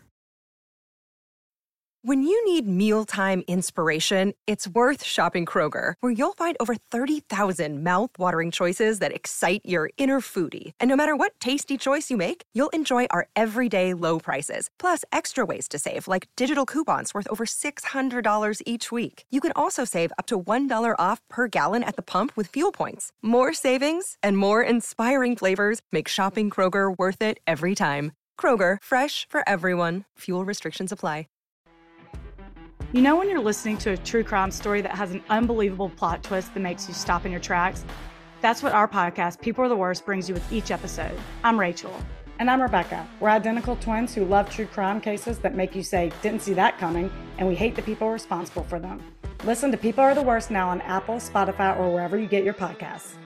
G: When you need mealtime inspiration, it's worth shopping Kroger, where you'll find over thirty thousand mouth-watering choices that excite your inner foodie. And no matter what tasty choice you make, you'll enjoy our everyday low prices, plus extra ways to save, like digital coupons worth over six hundred dollars each week. You can also save up to one dollar off per gallon at the pump with fuel points. More savings and more inspiring flavors make shopping Kroger worth it every time. Kroger, fresh for everyone. Fuel restrictions apply.
I: You know when you're listening to a true crime story that has an unbelievable plot twist that makes you stop in your tracks? That's what our podcast, People Are the Worst, brings you with each episode. I'm Rachel.
J: And I'm Rebecca. We're identical twins who love true crime cases that make you say, didn't see that coming, and we hate the people responsible for them. Listen to People Are the Worst now on Apple, Spotify, or wherever you get your podcasts.